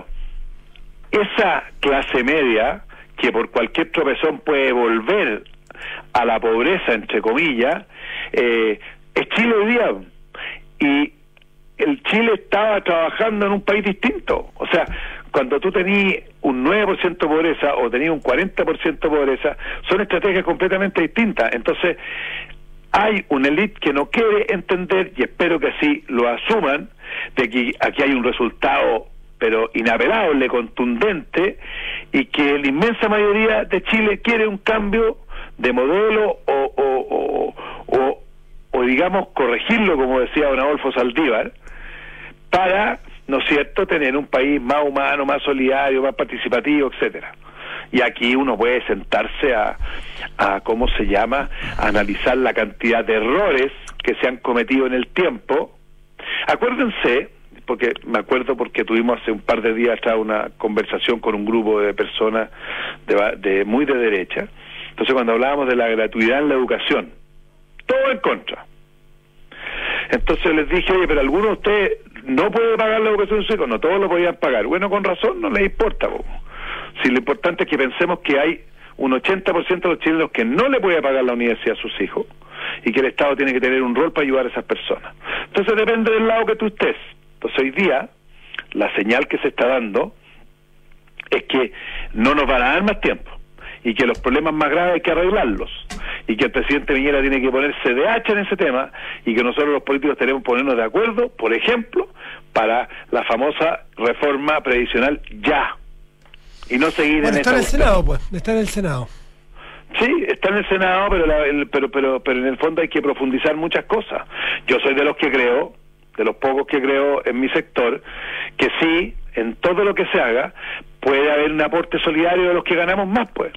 esa clase media, que por cualquier tropezón puede volver a la pobreza, entre comillas, eh, es Chile hoy día. Y el Chile estaba trabajando en un país distinto. O sea, cuando tú tenías un nueve por ciento de pobreza o tenías un cuarenta por ciento de pobreza, son estrategias completamente distintas. Entonces, hay una élite que no quiere entender, y espero que así lo asuman, de que aquí hay un resultado, pero inapelable, contundente, y que la inmensa mayoría de Chile quiere un cambio de modelo o, o, o, o, o digamos, corregirlo, como decía don Adolfo Saldívar, para, ¿no es cierto?, tener un país más humano, más solidario, más participativo, etcétera. Y aquí uno puede sentarse a, a, ¿cómo se llama?, a analizar la cantidad de errores que se han cometido en el tiempo. Acuérdense, porque me acuerdo porque tuvimos hace un par de días atrás una conversación con un grupo de personas de, de muy de derecha. Entonces, cuando hablábamos de la gratuidad en la educación, todo en contra. Entonces les dije, oye, pero algunos de ustedes no pueden pagar la educación de sus hijos. No, todos lo podían pagar. Bueno, con razón, no les importa. Po. Si lo importante es que pensemos que hay un ochenta por ciento de los chilenos que no le puede pagar la universidad a sus hijos y que el Estado tiene que tener un rol para ayudar a esas personas. Entonces depende del lado que tú estés. Entonces hoy día, la señal que se está dando es que no nos van a dar más tiempo y que los problemas más graves hay que arreglarlos y que el presidente Piñera tiene que ponerse de hacha en ese tema y que nosotros los políticos tenemos que ponernos de acuerdo, por ejemplo, para la famosa reforma previsional ya y no seguir bueno, en está esa en el Senado, pues, está en el Senado. Sí, está en el Senado, pero, la, el, pero pero pero en el fondo hay que profundizar muchas cosas. Yo soy de los que creo, de los pocos que creo en mi sector, que sí, en todo lo que se haga, puede haber un aporte solidario de los que ganamos más, pues.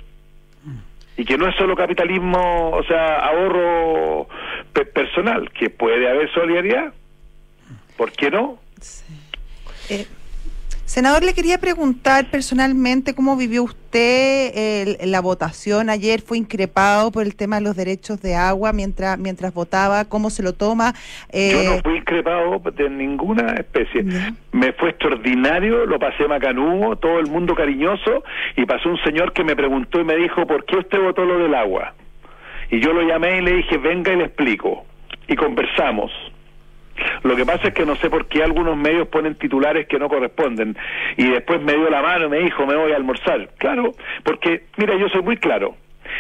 Y que no es solo capitalismo, o sea, ahorro pe personal, que puede haber solidaridad. ¿Por qué no? Sí. Eh, senador, le quería preguntar personalmente cómo vivió usted eh, la votación ayer. Fue increpado por el tema de los derechos de agua mientras mientras votaba. ¿Cómo se lo toma? Eh... Yo no fui increpado de ninguna especie. ¿Ya? Me fue extraordinario, lo pasé macanudo, todo el mundo cariñoso, y pasó un señor que me preguntó y me dijo, ¿por qué usted votó lo del agua? Y yo lo llamé y le dije, venga y le explico. Y conversamos. Lo que pasa es que no sé por qué algunos medios ponen titulares que no corresponden. Y después me dio la mano y me dijo, me voy a almorzar. Claro, porque, mira, yo soy muy claro.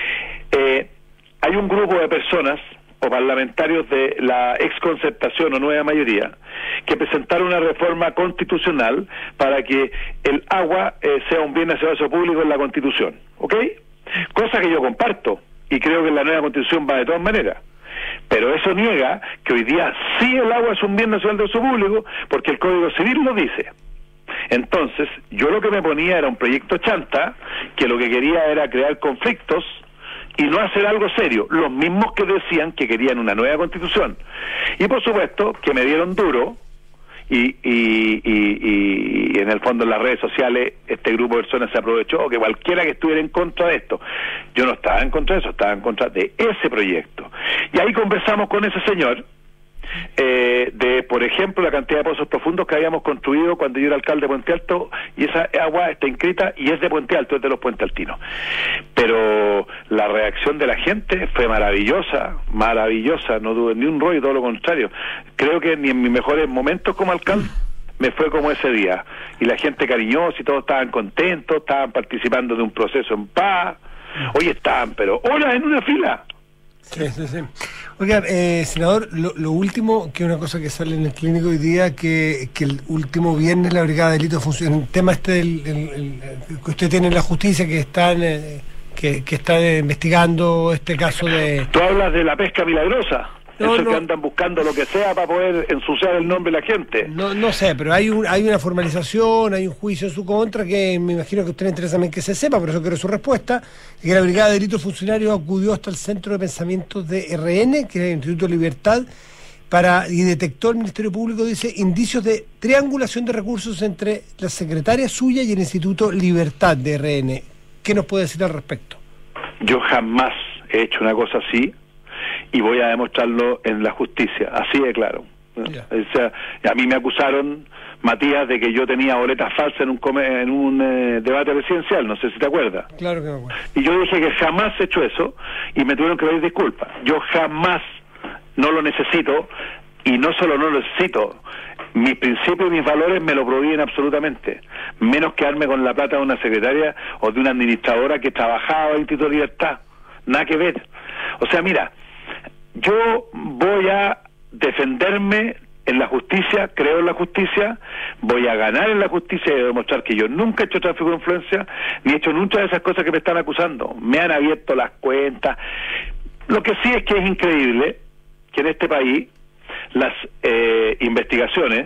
Eh, hay un grupo de personas o parlamentarios de la exconcertación o nueva mayoría que presentaron una reforma constitucional para que el agua eh, sea un bien de servicio público en la Constitución. ¿Ok? Cosa que yo comparto y creo que en la nueva Constitución va de todas maneras. Pero eso niega que hoy día sí el agua es un bien nacional de uso público, porque el Código Civil lo dice. Entonces, yo lo que me ponía era un proyecto chanta, que lo que quería era crear conflictos y no hacer algo serio, los mismos que decían que querían una nueva constitución. Y por supuesto que me dieron duro, y, y, y, y en el fondo en las redes sociales este grupo de personas se aprovechó, que cualquiera que estuviera en contra de esto, yo no estaba en contra de eso, estaba en contra de ese proyecto. Y ahí conversamos con ese señor, Eh, de, por ejemplo, la cantidad de pozos profundos que habíamos construido cuando yo era alcalde de Puente Alto, y esa agua está inscrita y es de Puente Alto, es de los Puente Altinos. Pero la reacción de la gente fue maravillosa, maravillosa, no tuve ni un rollo, todo lo contrario. Creo que ni en mis mejores momentos como alcalde me fue como ese día. Y la gente cariñosa y todos estaban contentos, estaban participando de un proceso en paz. Hoy estaban, pero horas en una fila. Sí, sí, sí. Oiga, eh, senador, lo, lo último, que es una cosa que sale en el Clínico hoy día, que, que el último viernes la Brigada de Delitos funciona. El tema este del, el, el, que usted tiene en la justicia, que están eh, que, que está investigando este caso de... Tú hablas de la pesca milagrosa. No, Eso no. que andan buscando lo que sea para poder ensuciar el nombre de la gente. No, no sé, pero hay un, hay una formalización, hay un juicio en su contra que me imagino que a usted le interesa también que se sepa, por eso quiero su respuesta, que la Brigada de Delitos Funcionarios acudió hasta el Centro de Pensamientos de R N, que es el Instituto de Libertad, para y detectó el Ministerio Público, dice, indicios de triangulación de recursos entre la secretaria suya y el Instituto Libertad de R N. ¿Qué nos puede decir al respecto? Yo jamás he hecho una cosa así, y voy a demostrarlo en la justicia, así de claro. Yeah. O sea, a mí me acusaron, Matías, de que yo tenía boletas falsas en un come, en un eh, debate presidencial, no sé si te acuerdas. Claro que me acuerdo. Y yo dije que jamás he hecho eso, y me tuvieron que pedir disculpas. Yo jamás, no lo necesito, y no solo no lo necesito, mis principios y mis valores me lo prohíben absolutamente, menos quedarme con la plata de una secretaria o de una administradora que trabajaba en el Instituto de Libertad, nada que ver. O sea, mira, yo voy a defenderme en la justicia, creo en la justicia, voy a ganar en la justicia y a demostrar que yo nunca he hecho tráfico de influencia, ni he hecho nunca de esas cosas que me están acusando. Me han abierto las cuentas. Lo que sí es que es increíble que en este país las eh, investigaciones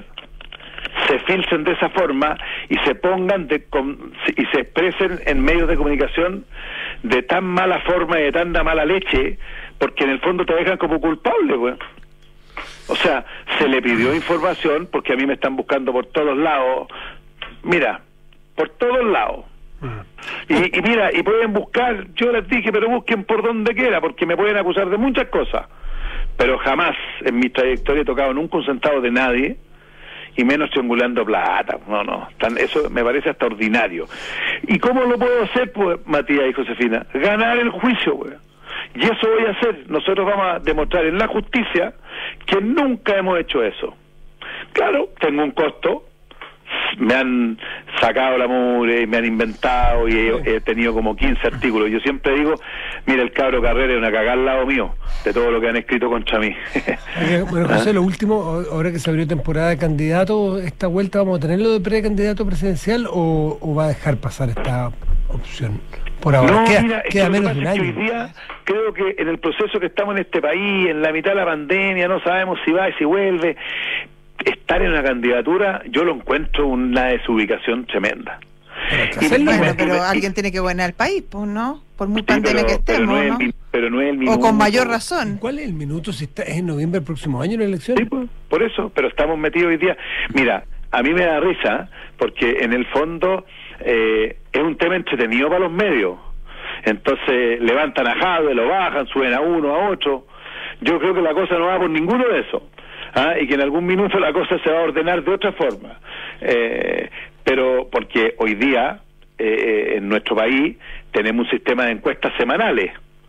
se filtren de esa forma y se pongan de, con, y se expresen en medios de comunicación de tan mala forma y de tanta mala leche, porque en el fondo te dejan como culpable, güey. O sea, se le pidió información porque a mí me están buscando por todos lados. Mira, por todos lados. Y, y mira, y pueden buscar, yo les dije, pero busquen por donde quiera, porque me pueden acusar de muchas cosas. Pero jamás en mi trayectoria he tocado nunca un centavo de nadie, y menos triangulando plata. No, no, tan, eso me parece hasta ordinario. ¿Y cómo lo puedo hacer, pues, Matías y Josefina? Ganar el juicio, güey. Y eso voy a hacer. Nosotros vamos a demostrar en la justicia que nunca hemos hecho eso. Claro, tengo un costo. Me han sacado la mugre y me han inventado y he, he tenido como quince artículos. Yo siempre digo, mira, el cabro Carrera es una cagada al lado mío de todo lo que han escrito contra mí. Bueno, José, lo último, ahora que se abrió temporada de candidato, ¿esta vuelta vamos a tenerlo de precandidato presidencial o, o va a dejar pasar esta opción? Por ahora, no, queda, mira, es queda que menos lo de que un pasa año. es que hoy día creo que en el proceso que estamos en este país, en la mitad de la pandemia, no sabemos si va y si vuelve. Estar en una candidatura, yo lo encuentro una desubicación tremenda. Pero, Y- Bueno, y- pero y- alguien tiene que gobernar el país, pues, ¿no? Por muy sí, pandemia pero- que pero estemos, no es el ¿no? mi- pero no es el minuto. O con mayor razón. ¿Cuál es el minuto si está, es en noviembre del próximo año la elección? Sí, pues, por eso, pero estamos metidos hoy día. Mira, a mí me da risa, porque en el fondo eh, es un tema entretenido para los medios. Entonces levantan a Jadwe, lo bajan, suben a uno, a otro. Yo creo que la cosa no va por ninguno de eso. ¿Ah? Y que en algún minuto la cosa se va a ordenar de otra forma. Eh, pero porque hoy día eh, en nuestro país tenemos un sistema de encuestas semanales.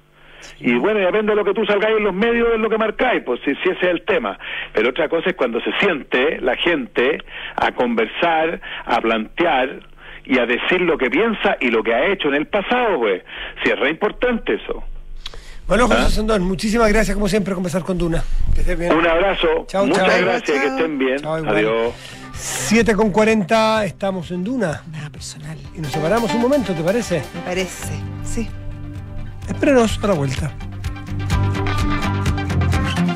Y bueno, depende de lo que tú salgáis en los medios, es lo que marcáis, pues si, si ese es el tema. Pero otra cosa es cuando se siente la gente a conversar, a plantear y a decir lo que piensa y lo que ha hecho en el pasado, pues. Si es re importante eso. Bueno, José ¿Ah? Sandón, muchísimas gracias como siempre por conversar con Duna. Que estés bien. Un abrazo, Chao, muchas chao. gracias, Chao. que estén bien. Chao, igual. Adiós. siete con cuarenta, estamos en Duna. Nada personal, Y nos separamos un momento, ¿te parece? me parece. Sí. Espérenos a la vuelta.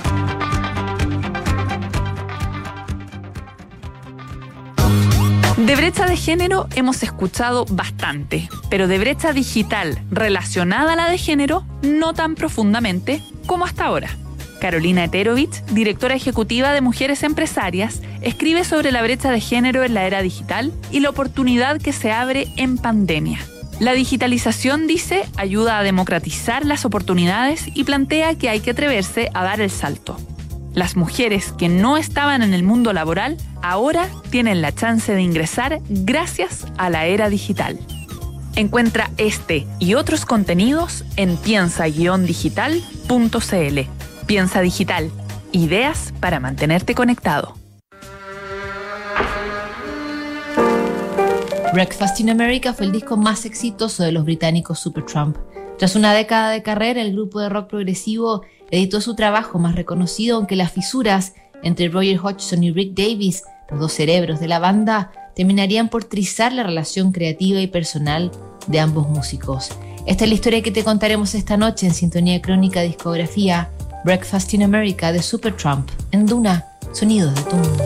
De brecha de género hemos escuchado bastante, pero de brecha digital relacionada a la de género, no tan profundamente como hasta ahora. Carolina Eterovich, directora ejecutiva de Mujeres Empresarias, escribe sobre la brecha de género en la era digital y la oportunidad que se abre en pandemia. La digitalización, dice, ayuda a democratizar las oportunidades y plantea que hay que atreverse a dar el salto. Las mujeres que no estaban en el mundo laboral ahora tienen la chance de ingresar gracias a la era digital. Encuentra este y otros contenidos en piensa guion digital punto c l. Piensa Digital. Ideas para mantenerte conectado. Breakfast in America fue el disco más exitoso de los británicos Supertramp. Tras una década de carrera, el grupo de rock progresivo editó su trabajo más reconocido, aunque las fisuras entre Roger Hodgson y Rick Davies, los dos cerebros de la banda, terminarían por trizar la relación creativa y personal de ambos músicos. Esta es la historia que te contaremos esta noche en Sintonía Crónica Discografía, Breakfast in America de Supertramp, en Duna, sonidos de tu mundo.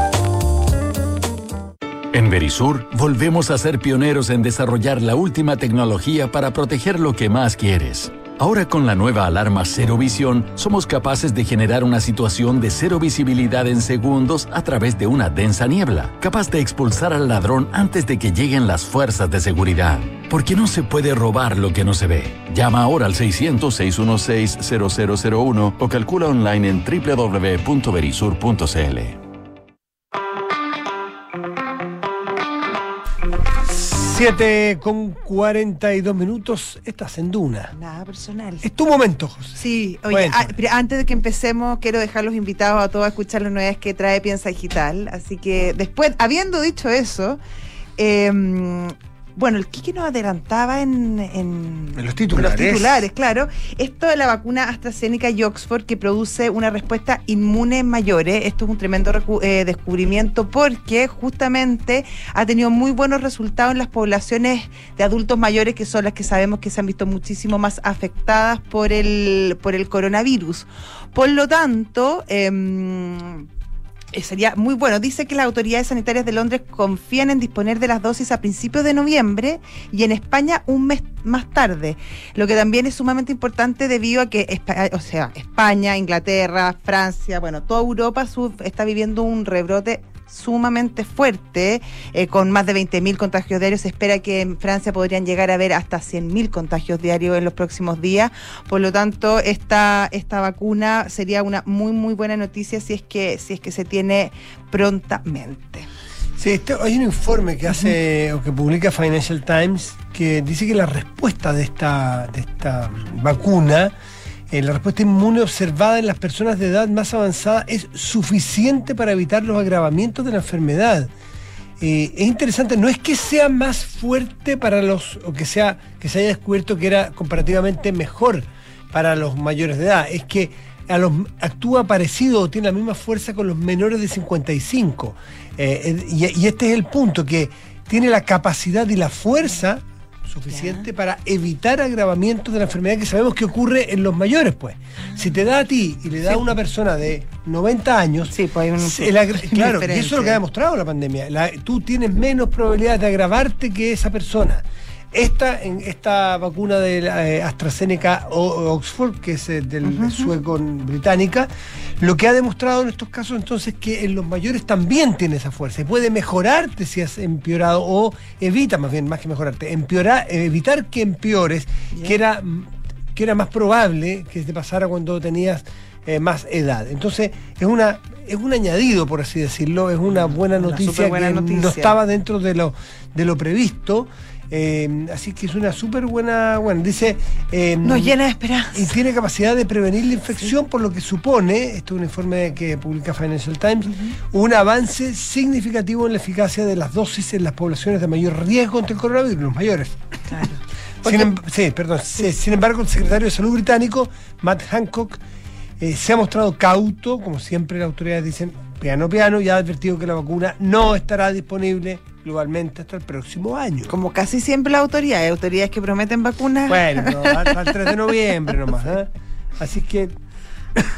En Verisur, volvemos a ser pioneros en desarrollar la última tecnología para proteger lo que más quieres. Ahora con la nueva alarma Cero Visión, somos capaces de generar una situación de cero visibilidad en segundos a través de una densa niebla, capaz de expulsar al ladrón antes de que lleguen las fuerzas de seguridad. Porque no se puede robar lo que no se ve. Llama ahora al seiscientos, seiscientos dieciséis, cero cero cero uno o calcula online en doble u doble u doble u punto verisur punto c l. siete con cuarenta y dos minutos, estás en Duna. Nada personal. Es tu momento, José. Sí, oye, a, pero antes de que empecemos, quiero dejar los invitados a todos a escuchar las novedades que trae Piensa Digital. Así que después, habiendo dicho eso, eh, bueno, el Quique nos adelantaba en, en, en los titulares. En los titulares, claro. Esto de la vacuna AstraZeneca y Oxford, que produce una respuesta inmune en mayores. Esto es un tremendo recu- eh, descubrimiento porque justamente ha tenido muy buenos resultados en las poblaciones de adultos mayores, que son las que sabemos que se han visto muchísimo más afectadas por el, por el coronavirus. Por lo tanto, eh, sería muy bueno. Dice que las autoridades sanitarias de Londres confían en disponer de las dosis a principios de noviembre y en España un mes más tarde, lo que también es sumamente importante debido a que o sea, España, Inglaterra, Francia, bueno, toda Europa está viviendo un rebrote sumamente fuerte, eh, con más de veinte mil contagios diarios. Se espera que en Francia podrían llegar a haber hasta cien mil contagios diarios en los próximos días. Por lo tanto, esta, esta vacuna sería una muy muy buena noticia si es que, si es que se tiene prontamente. Sí, este, hay un informe que hace o que publica Financial Times que dice que la respuesta de esta, de esta vacuna, Eh, la respuesta inmune observada en las personas de edad más avanzada es suficiente para evitar los agravamientos de la enfermedad. Eh, es interesante, no es que sea más fuerte para los, o que sea que se haya descubierto que era comparativamente mejor para los mayores de edad, es que a los, actúa parecido o tiene la misma fuerza con los menores de cincuenta y cinco. Eh, y, y este es el punto, que tiene la capacidad y la fuerza suficiente ya para evitar agravamientos de la enfermedad que sabemos que ocurre en los mayores, pues. Si te da a ti y le da sí. a una persona de noventa años, sí, pues hay un, el agra- claro, y eso es lo que ha demostrado la pandemia. La, tú tienes menos probabilidades de agravarte que esa persona. Esta, en esta vacuna de la, eh, AstraZeneca o Oxford, que es eh, del uh-huh. sueco británica, lo que ha demostrado en estos casos entonces que en los mayores también tiene esa fuerza y puede mejorarte si has empeorado, o evita más bien, más que mejorarte, empeorar, evitar que empeores, yeah. que era que era más probable que te pasara cuando tenías eh, más edad. Entonces es una es un añadido, por así decirlo, es una buena noticia una buena que noticia. no estaba dentro de lo de lo previsto. Eh, así que es una súper buena, bueno, dice eh, nos llena de esperanza y tiene capacidad de prevenir la infección, sí. por lo que supone, esto es un informe que publica Financial Times, uh-huh. un avance significativo en la eficacia de las dosis en las poblaciones de mayor riesgo ante el coronavirus, los mayores. Claro. sin, em- sí, perdón, sí. sin embargo, el secretario de Salud británico, Matt Hancock, eh, se ha mostrado cauto, como siempre las autoridades dicen, piano piano, y ha advertido que la vacuna no estará disponible globalmente hasta el próximo año. Como casi siempre las autoridades, autoridades que prometen vacunas. Bueno, no, hasta el tres de noviembre nomás, ¿eh? Así que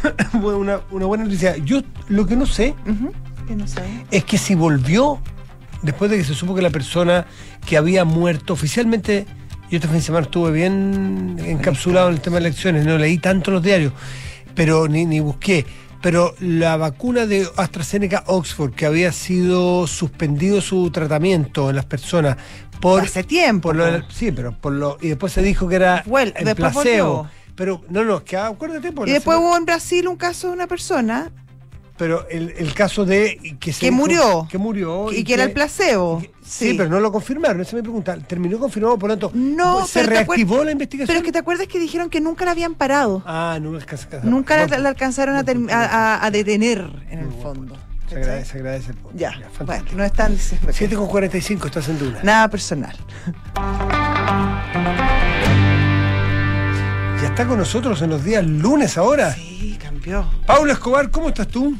una, una buena noticia. Yo lo que no sé, uh-huh. ¿Qué no sé? es que si volvió después de que se supo que la persona que había muerto oficialmente, yo este fin de semana estuve bien encapsulado en el tema de elecciones, no leí tanto los diarios, pero ni, ni busqué, pero la vacuna de AstraZeneca Oxford, que había sido suspendido su tratamiento en las personas por hace tiempo, por lo, sí, pero por lo y después se dijo que era well, el placebo, pero no, no, que acuérdate por y después semana, hubo en Brasil un caso de una persona. Pero el, el caso de que se que dijo, murió que murió y, y que, que era el placebo. Que, sí, sí, pero no lo confirmaron. Esa es mi pregunta. Terminó confirmado, por lo tanto, no, ¿se reactivó la investigación? Pero es que te acuerdas que dijeron que nunca la habían parado. Ah, no alcanza, nunca bueno, la, la alcanzaron a, term, a, a, a detener en el fondo. Se agradece, se agradece el punto. Ya, ya bueno, no están diciendo. siete con cuarenta y cinco, estás en Duna. Nada personal. Ya está con nosotros en los días lunes ahora. Sí, cambió. Paula Escobar, ¿cómo estás tú?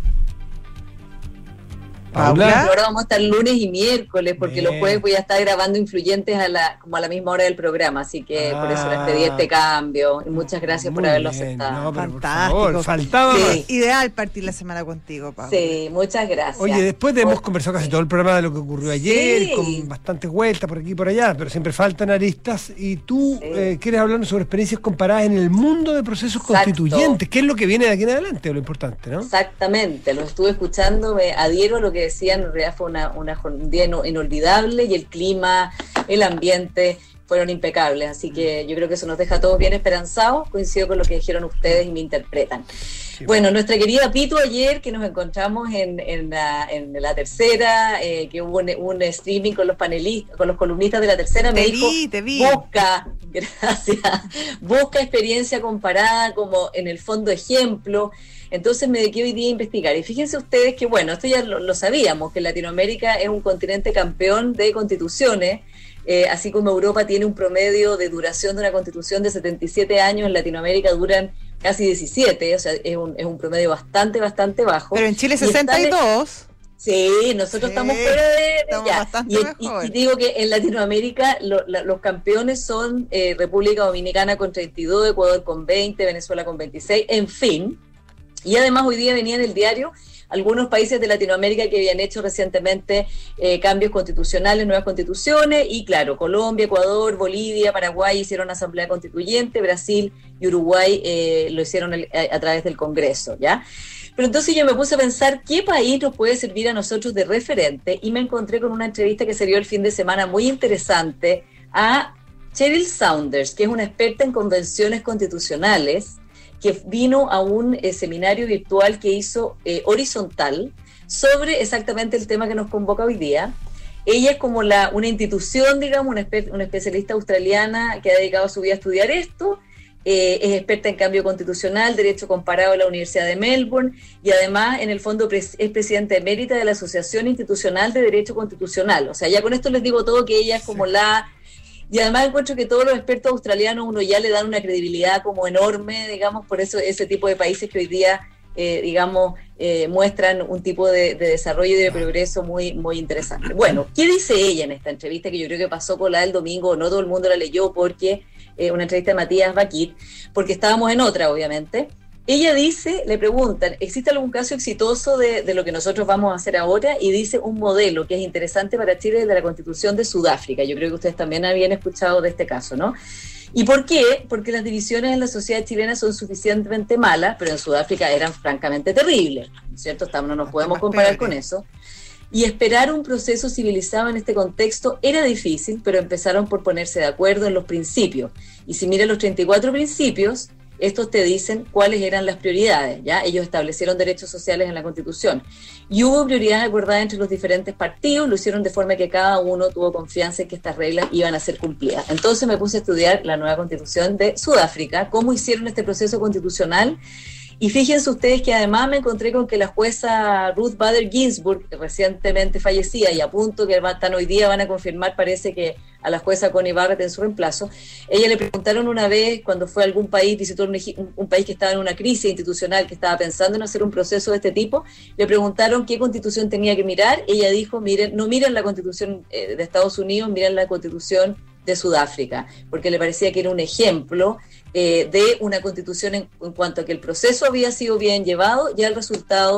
Paula. Ahora vamos a estar lunes y miércoles, porque Bien. los jueves voy a estar grabando Influyentes a la, como a la misma hora del programa, así que ah, por eso les pedí este cambio. Y muchas gracias por haberlo bien. aceptado. No, fantástico. Por favor, faltaba sí. Ideal partir la semana contigo, Paula. Sí, muchas gracias. Oye, después de hemos conversado casi todo el programa de lo que ocurrió ayer, sí. con bastantes vueltas por aquí y por allá, pero siempre faltan aristas. Y tú sí. eh, quieres hablarnos sobre experiencias comparadas en el mundo de procesos Exacto. constituyentes. ¿Qué es lo que viene de aquí en adelante? Lo importante, ¿no? Exactamente, lo estuve escuchando, me adhiero a lo que decían, en realidad fue una, una, un día inolvidable y el clima, el ambiente fueron impecables, así que yo creo que eso nos deja a todos bien esperanzados, coincido con lo que dijeron ustedes y me interpretan. Sí, bueno, bueno, nuestra querida Pitu ayer, que nos encontramos en, en, la, en la tercera, eh, que hubo un, un streaming con los panelistas, con los columnistas de la tercera, te me vi, dijo, te vi. busca, gracias, busca experiencia comparada como en el fondo ejemplo. Entonces me dediqué hoy día a investigar. Y fíjense ustedes que, bueno, esto ya lo, lo sabíamos, que Latinoamérica es un continente campeón de constituciones, eh, así como Europa tiene un promedio de duración de una constitución de setenta y siete años, en Latinoamérica duran casi diecisiete, o sea, es un, es un promedio bastante, bastante bajo. Pero en Chile sesenta y dos. Sí, nosotros sí, estamos fuera de, de estamos ya. Bastante y, mejor. Y, y digo que en Latinoamérica lo, la, los campeones son eh, República Dominicana con treinta y dos, Ecuador con veinte, Venezuela con veintiséis, en fin. Y además hoy día venía en el diario algunos países de Latinoamérica que habían hecho recientemente eh, cambios constitucionales, nuevas constituciones, y claro, Colombia, Ecuador, Bolivia, Paraguay hicieron asamblea constituyente, Brasil y Uruguay eh, lo hicieron el, a, a través del Congreso, ¿ya? Pero entonces yo me puse a pensar qué país nos puede servir a nosotros de referente, y me encontré con una entrevista que se dio el fin de semana muy interesante a Sheryl Saunders, que es una experta en convenciones constitucionales, que vino a un eh, seminario virtual que hizo eh, Horizontal sobre exactamente el tema que nos convoca hoy día. Ella es como la, una institución, digamos, una, espe- una especialista australiana que ha dedicado su vida a estudiar esto, eh, es experta en cambio constitucional, derecho comparado en la Universidad de Melbourne, y además en el fondo pres- es presidenta emérita de la Asociación Institucional de Derecho Constitucional. O sea, ya con esto les digo todo, que ella es como sí. la... Y además encuentro que todos los expertos australianos uno ya le dan una credibilidad como enorme, digamos, por eso ese tipo de países que hoy día, eh, digamos, eh, muestran un tipo de, de desarrollo y de progreso muy, muy interesante. Bueno, ¿qué dice ella en esta entrevista? Que yo creo que pasó con la del domingo, no todo el mundo la leyó, porque eh, una entrevista de Matías Baquit, porque estábamos en otra, obviamente. Ella dice, le preguntan, ¿existe algún caso exitoso de, de lo que nosotros vamos a hacer ahora? Y dice un modelo que es interesante para Chile de la Constitución de Sudáfrica. Yo creo que ustedes también habían escuchado de este caso, ¿no? ¿Y por qué? Porque las divisiones en la sociedad chilena son suficientemente malas, pero en Sudáfrica eran francamente terribles, ¿no es cierto? Estamos, no nos podemos comparar con eso. Y esperar un proceso civilizado en este contexto era difícil, pero empezaron por ponerse de acuerdo en los principios. Y si miran los treinta y cuatro principios, estos te dicen cuáles eran las prioridades, ¿ya? Ellos establecieron derechos sociales en la Constitución. Y hubo prioridades acordadas entre los diferentes partidos, lo hicieron de forma que cada uno tuvo confianza en que estas reglas iban a ser cumplidas. Entonces me puse a estudiar la nueva Constitución de Sudáfrica, cómo hicieron este proceso constitucional. Y fíjense ustedes que además me encontré con que la jueza Ruth Bader Ginsburg, recientemente fallecida y a punto que están hoy día van a confirmar, parece que a la jueza Connie Barrett en su reemplazo, ella le preguntaron una vez cuando fue a algún país, visitó un, un país que estaba en una crisis institucional, que estaba pensando en hacer un proceso de este tipo, le preguntaron qué constitución tenía que mirar, ella dijo, miren, no miren la constitución de Estados Unidos, miren la constitución de Sudáfrica, porque le parecía que era un ejemplo eh, de una constitución en, en cuanto a que el proceso había sido bien llevado y el resultado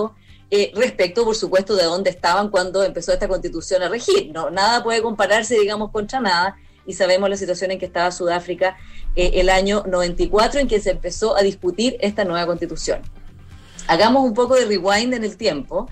eh, respecto, por supuesto, de dónde estaban cuando empezó esta constitución a regir. No, nada puede compararse, digamos, contra nada, y sabemos la situación en que estaba Sudáfrica eh, el año noventa y cuatro, en que se empezó a discutir esta nueva constitución. Hagamos un poco de rewind en el tiempo.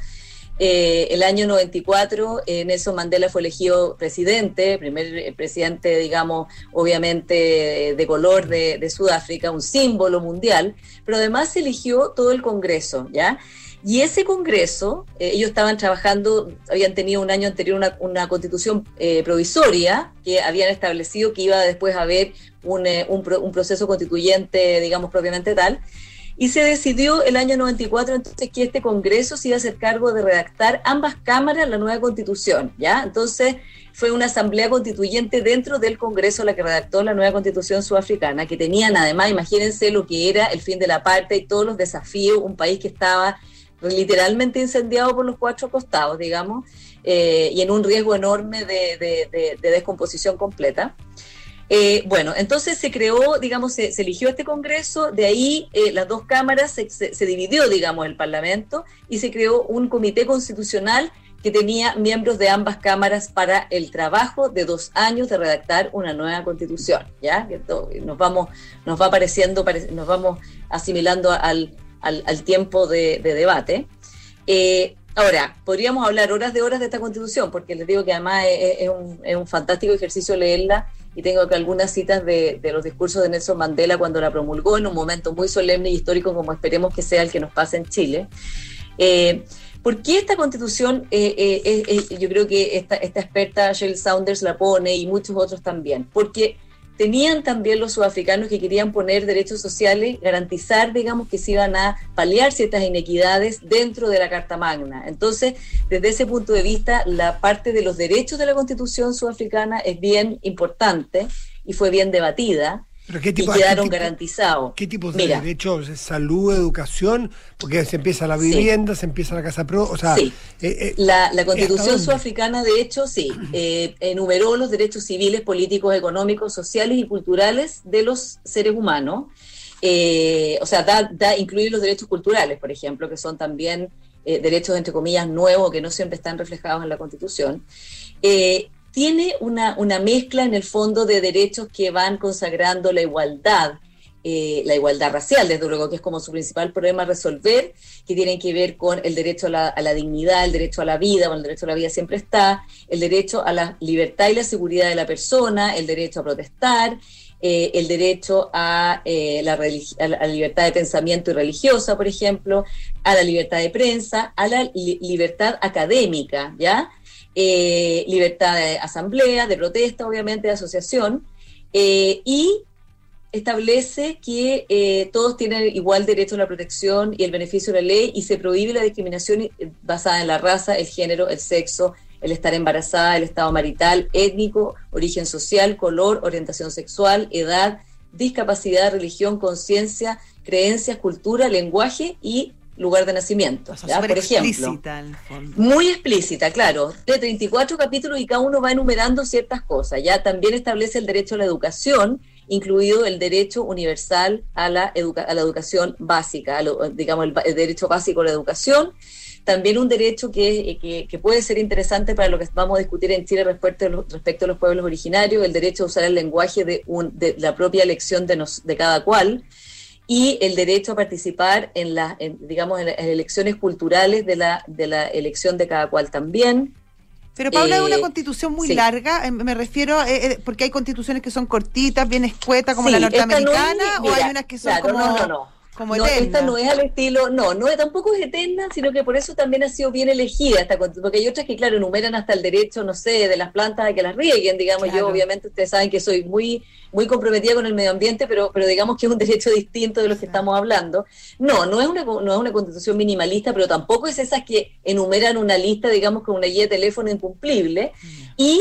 Eh, el año noventa y cuatro, eh, Nelson Mandela fue elegido presidente, primer eh, presidente, digamos, obviamente eh, de color de, de Sudáfrica, un símbolo mundial, pero además se eligió todo el Congreso, ¿ya? Y ese Congreso, eh, ellos estaban trabajando, habían tenido un año anterior una, una constitución eh, provisoria que habían establecido que iba después a haber un, eh, un, pro, un proceso constituyente, digamos, propiamente tal. Y se decidió el año noventa y cuatro entonces que este Congreso se iba a hacer cargo de redactar ambas cámaras la nueva Constitución, ¿ya? Entonces fue una asamblea constituyente dentro del Congreso la que redactó la nueva Constitución sudafricana, que tenían además, imagínense lo que era el fin del apartheid y todos los desafíos, un país que estaba literalmente incendiado por los cuatro costados, digamos, eh, y en un riesgo enorme de, de, de, de descomposición completa. Eh, bueno, entonces se creó, digamos, se, se eligió este Congreso, de ahí eh, las dos cámaras, se, se, se dividió, digamos, el Parlamento, y se creó un comité constitucional que tenía miembros de ambas cámaras para el trabajo de dos años de redactar una nueva Constitución, ¿ya? Que todo, nos vamos, nos va apareciendo, nos vamos asimilando al, al, al tiempo de, de debate. Eh, Ahora, podríamos hablar horas de horas de esta Constitución, porque les digo que además es, es, un, es un fantástico ejercicio leerla, y tengo acá algunas citas de, de los discursos de Nelson Mandela cuando la promulgó en un momento muy solemne y histórico como esperemos que sea el que nos pase en Chile. Eh, ¿Por qué esta Constitución, eh, eh, eh, yo creo que esta, esta experta Sheryl Sanders la pone y muchos otros también? Porque tenían también los sudafricanos que querían poner derechos sociales, garantizar, digamos, que se iban a paliar ciertas inequidades dentro de la Carta Magna. Entonces, desde ese punto de vista, la parte de los derechos de la Constitución sudafricana es bien importante y fue bien debatida. ¿Pero qué tipo, y quedaron qué tipo, garantizados. ¿Qué tipo de Mira, derechos? ¿Salud, educación? Porque se empieza la vivienda, sí. se empieza la casa pro, o sea... Sí. Eh, eh, la, la Constitución sudafricana, de hecho, sí, eh, enumeró los derechos civiles, políticos, económicos, sociales y culturales de los seres humanos. Eh, o sea, da, da incluir los derechos culturales, por ejemplo, que son también eh, derechos, entre comillas, nuevos, que no siempre están reflejados en la Constitución. Eh, tiene una, una mezcla en el fondo de derechos que van consagrando la igualdad, eh, la igualdad racial, desde luego, que es como su principal problema a resolver, que tienen que ver con el derecho a la, a la dignidad, el derecho a la vida, bueno, el derecho a la vida siempre está, el derecho a la libertad y la seguridad de la persona, el derecho a protestar, eh, el derecho a, eh, la religi- a la libertad de pensamiento y religiosa, por ejemplo, a la libertad de prensa, a la li- libertad académica, ¿ya?, Eh, libertad de asamblea, de protesta, obviamente, de asociación, eh, y establece que eh, todos tienen igual derecho a la protección y el beneficio de la ley, y se prohíbe la discriminación basada en la raza, el género, el sexo, el estar embarazada, el estado marital, étnico, origen social, color, orientación sexual, edad, discapacidad, religión, conciencia, creencias, cultura, lenguaje y lugar de nacimiento, o sea, ¿ya? Por ejemplo, explícita, en el fondo. Muy explícita, claro, de treinta y cuatro capítulos y cada uno va enumerando ciertas cosas. Ya también establece el derecho a la educación, incluido el derecho universal a la, educa- a la educación básica, a lo, digamos, el, el derecho básico a la educación. También un derecho que, que, que puede ser interesante para lo que vamos a discutir en Chile respecto a los, respecto a los pueblos originarios, el derecho a usar el lenguaje de, un, de la propia elección de, nos, de cada cual, y el derecho a participar en las, digamos, en las elecciones culturales de la, de la elección de cada cual también. Pero Paula, eh, es una constitución muy sí. larga, eh, me refiero, eh, eh, porque hay constituciones que son cortitas, bien escuetas, como Sí, la esta norteamericana, no es, o mira, hay unas que son claro, como... no, no, no. Como no, eterna. esta no es al estilo, no, no es, tampoco es eterna, sino que por eso también ha sido bien elegida esta constitución, porque hay otras que, claro, enumeran hasta el derecho, no sé, de las plantas a que las rieguen, digamos. Claro. Yo obviamente ustedes saben que soy muy muy comprometida con el medio ambiente, pero pero digamos que es un derecho distinto de los que estamos hablando. No, no es una no es una constitución minimalista, pero tampoco es esas que enumeran una lista, digamos, con una guía de teléfono incumplible. Mm. Y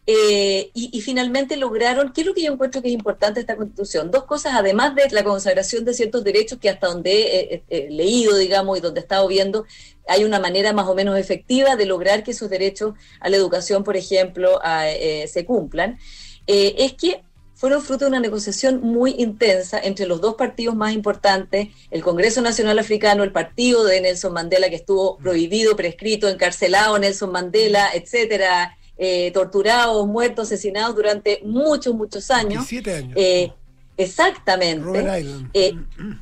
Eh, y, y finalmente lograron, ¿qué es lo que yo encuentro que es importante de esta Constitución? Dos cosas, además de la consagración de ciertos derechos que hasta donde he, he, he leído, digamos, y donde he estado viendo, hay una manera más o menos efectiva de lograr que esos derechos a la educación, por ejemplo, a, eh, se cumplan, eh, es que fueron fruto de una negociación muy intensa entre los dos partidos más importantes, el Congreso Nacional Africano, el partido de Nelson Mandela, que estuvo prohibido, prescrito, encarcelado Nelson Mandela, etcétera, eh, torturados, muertos, asesinados durante muchos, muchos años. veintisiete años. Eh, exactamente. Eh,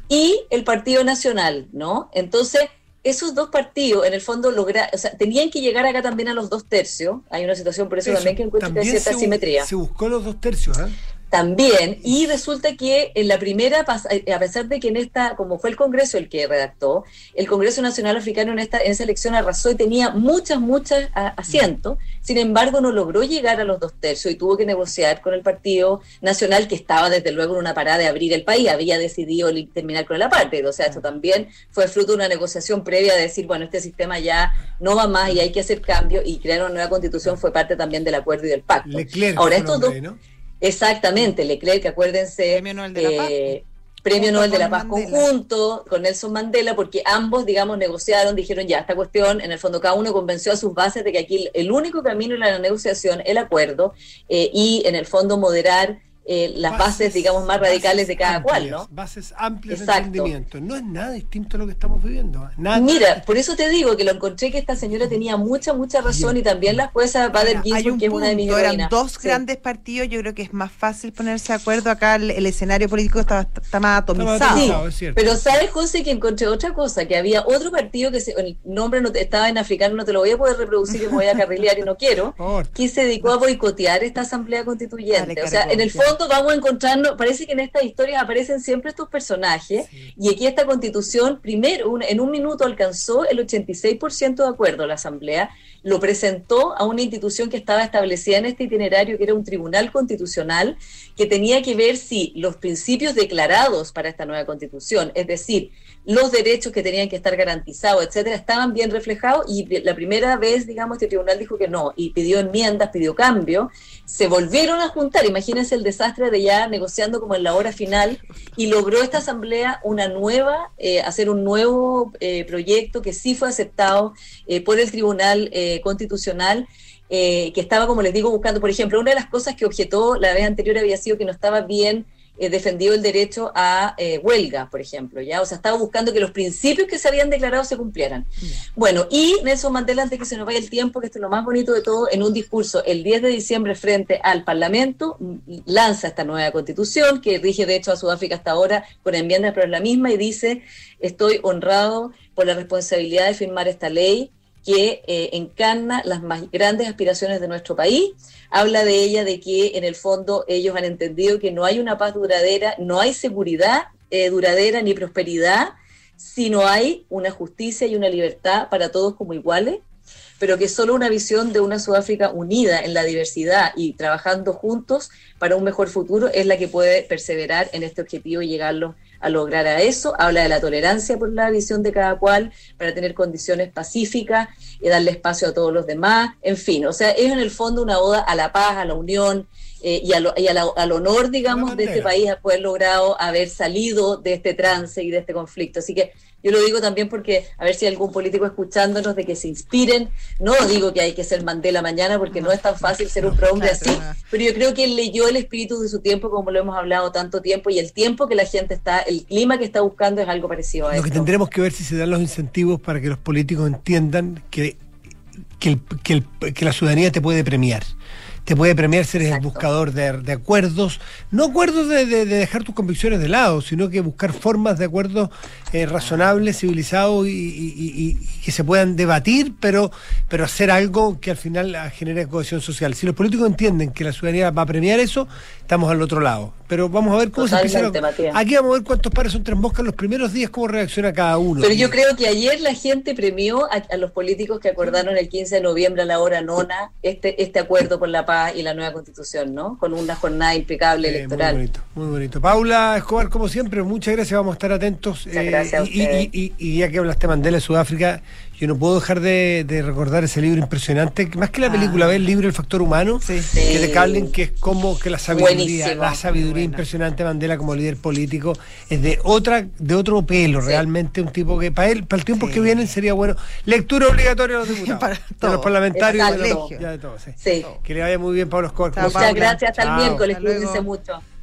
y el Partido Nacional, ¿no? Entonces, esos dos partidos, en el fondo, logra, o sea, tenían que llegar acá también a los dos tercios. Hay una situación, por eso, eso también que encuentro que hay cierta se, asimetría. Se buscó los dos tercios, ¿eh? También, y resulta que en la primera, a pesar de que en esta, como fue el Congreso el que redactó, el Congreso Nacional Africano en esta en esa elección arrasó y tenía muchas, muchas asientos, sin embargo no logró llegar a los dos tercios y tuvo que negociar con el Partido Nacional, que estaba desde luego en una parada de abrir el país, había decidido terminar con el apartheid, o sea, esto también fue fruto de una negociación previa de decir, bueno, este sistema ya no va más y hay que hacer cambio, y crear una nueva constitución fue parte también del acuerdo y del pacto. Leclerc, ahora estos dos... ¿no? Exactamente, Leclerc, que acuérdense, Premio Nobel de la Paz, eh, Premio Nobel de la Paz Mandela. conjunto con Nelson Mandela, porque ambos, digamos, negociaron, dijeron ya, esta cuestión, en el fondo cada uno convenció a sus bases de que aquí el único camino era la negociación, el acuerdo, eh, y en el fondo moderar eh, las bases, bases, digamos, más radicales de cada amplias, cual, ¿no? Bases amplias Exacto. de entendimiento. No es nada distinto a lo que estamos viviendo. Nada. Mira, por eso te digo que lo encontré que esta señora tenía mucha, mucha razón, y también la jueza Bader Ginsburg, que es una de mis eran heroínas. dos Sí. grandes partidos, yo creo que es más fácil ponerse de acuerdo. Acá el, el escenario político está, está más atomizado. Está más atomizado, es cierto. Pero sabes, José, que encontré otra cosa, que había otro partido que se, el nombre no te, estaba en africano, no te lo voy a poder reproducir y me voy a carrilear y no quiero, que se dedicó a boicotear esta asamblea constituyente. Dale, o sea, cargó, en el ya. fondo vamos a encontrarnos, parece que en estas historias aparecen siempre estos personajes, sí. Y aquí esta constitución, primero, un, en un minuto alcanzó el ochenta y seis por ciento de acuerdo la asamblea, lo presentó a una institución que estaba establecida en este itinerario, que era un tribunal constitucional, que tenía que ver si los principios declarados para esta nueva constitución, es decir, los derechos que tenían que estar garantizados, etcétera, estaban bien reflejados, y la primera vez, digamos, este tribunal dijo que no, y pidió enmiendas, pidió cambio, se volvieron a juntar, imagínense el desastre de ya negociando como en la hora final, y logró esta asamblea una nueva, eh, hacer un nuevo eh, proyecto que sí fue aceptado eh, por el tribunal eh, constitucional, eh, que estaba, como les digo, buscando, por ejemplo, una de las cosas que objetó la vez anterior había sido que no estaba bien eh, defendido el derecho a eh, huelga, por ejemplo, ya, o sea, estaba buscando que los principios que se habían declarado se cumplieran. Yeah. Bueno, y Nelson Mandela, antes que se nos vaya el tiempo, que esto es lo más bonito de todo, en un discurso el diez de diciembre frente al Parlamento, lanza esta nueva constitución, que rige de hecho a Sudáfrica hasta ahora, con enmiendas, pero es la misma, y dice: estoy honrado por la responsabilidad de firmar esta ley que eh, encarna las más grandes aspiraciones de nuestro país. Habla de ella, de que en el fondo ellos han entendido que no hay una paz duradera, no hay seguridad eh, duradera ni prosperidad si no hay una justicia y una libertad para todos como iguales, pero que solo una visión de una Sudáfrica unida en la diversidad y trabajando juntos para un mejor futuro es la que puede perseverar en este objetivo y llegarlo a lograr a eso. Habla de la tolerancia por la visión de cada cual para tener condiciones pacíficas y darle espacio a todos los demás, en fin, o sea, es en el fondo una oda a la paz, a la unión eh, y, a lo, y a la, al honor, digamos, de este país, a poder logrado haber salido de este trance y de este conflicto. Así que yo lo digo también porque, a ver si hay algún político escuchándonos, de que se inspiren. No digo que hay que ser Mandela mañana, porque no, no es tan fácil ser un prohombre así, pero yo creo que él leyó el espíritu de su tiempo, como lo hemos hablado tanto tiempo, y el tiempo que la gente está, el clima que está buscando es algo parecido a eso. Lo que tendremos que ver si se dan los incentivos para que los políticos entiendan que, que, el, que, el, que la ciudadanía te puede premiar. Te puede premiar si eres Exacto. el buscador de, de acuerdos, no acuerdos de, de, de dejar tus convicciones de lado, sino que buscar formas de acuerdos eh, razonables, civilizados y, y, y, y que se puedan debatir, pero, pero hacer algo que al final genere cohesión social. Si los políticos entienden que la ciudadanía va a premiar eso, estamos al otro lado. Pero vamos a ver cómo Totalmente, se empieza. A... Aquí vamos a ver cuántos pares son tres moscas los primeros días, cómo reacciona cada uno. Pero yo creo que ayer la gente premió a, a los políticos que acordaron el quince de noviembre a la hora nona este, este acuerdo por la paz y la nueva constitución, ¿no? Con una jornada impecable eh, electoral. Muy bonito, muy bonito. Paula Escobar, como siempre, muchas gracias, vamos a estar atentos. Muchas gracias eh, a y, y, y, y ya que hablaste Mandela de Sudáfrica, yo no puedo dejar de, de recordar ese libro impresionante, más que la película, ah. ver el libro El Factor Humano, sí. que de Carlin, que es como que la sabiduría, Buenísimo. la sabiduría impresionante de Mandela como líder político, es de otra, de otro pelo, sí. realmente un tipo que para él, para el tiempo sí. que vienen sería bueno. Lectura obligatoria a los diputados, para de los parlamentarios, de, los, ya de todo, sí. Sí. Que le vaya muy bien, Pablo Escobar. Muchas gracias, hasta el miércoles, cuídense mucho.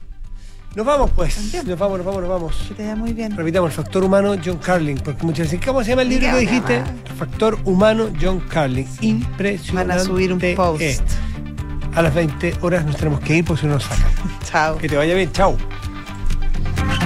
Nos vamos, pues. Nos vamos, nos vamos, nos vamos. Que te vaya muy bien. Repitamos, el factor humano, John Carlin. Porque muchas veces, ¿cómo se llama el libro que dijiste? El factor humano, John Carlin. Impresionante. Van a subir un post. A las veinte horas nos tenemos que ir, porque si no nos sacan. Chao. Que te vaya bien, chao.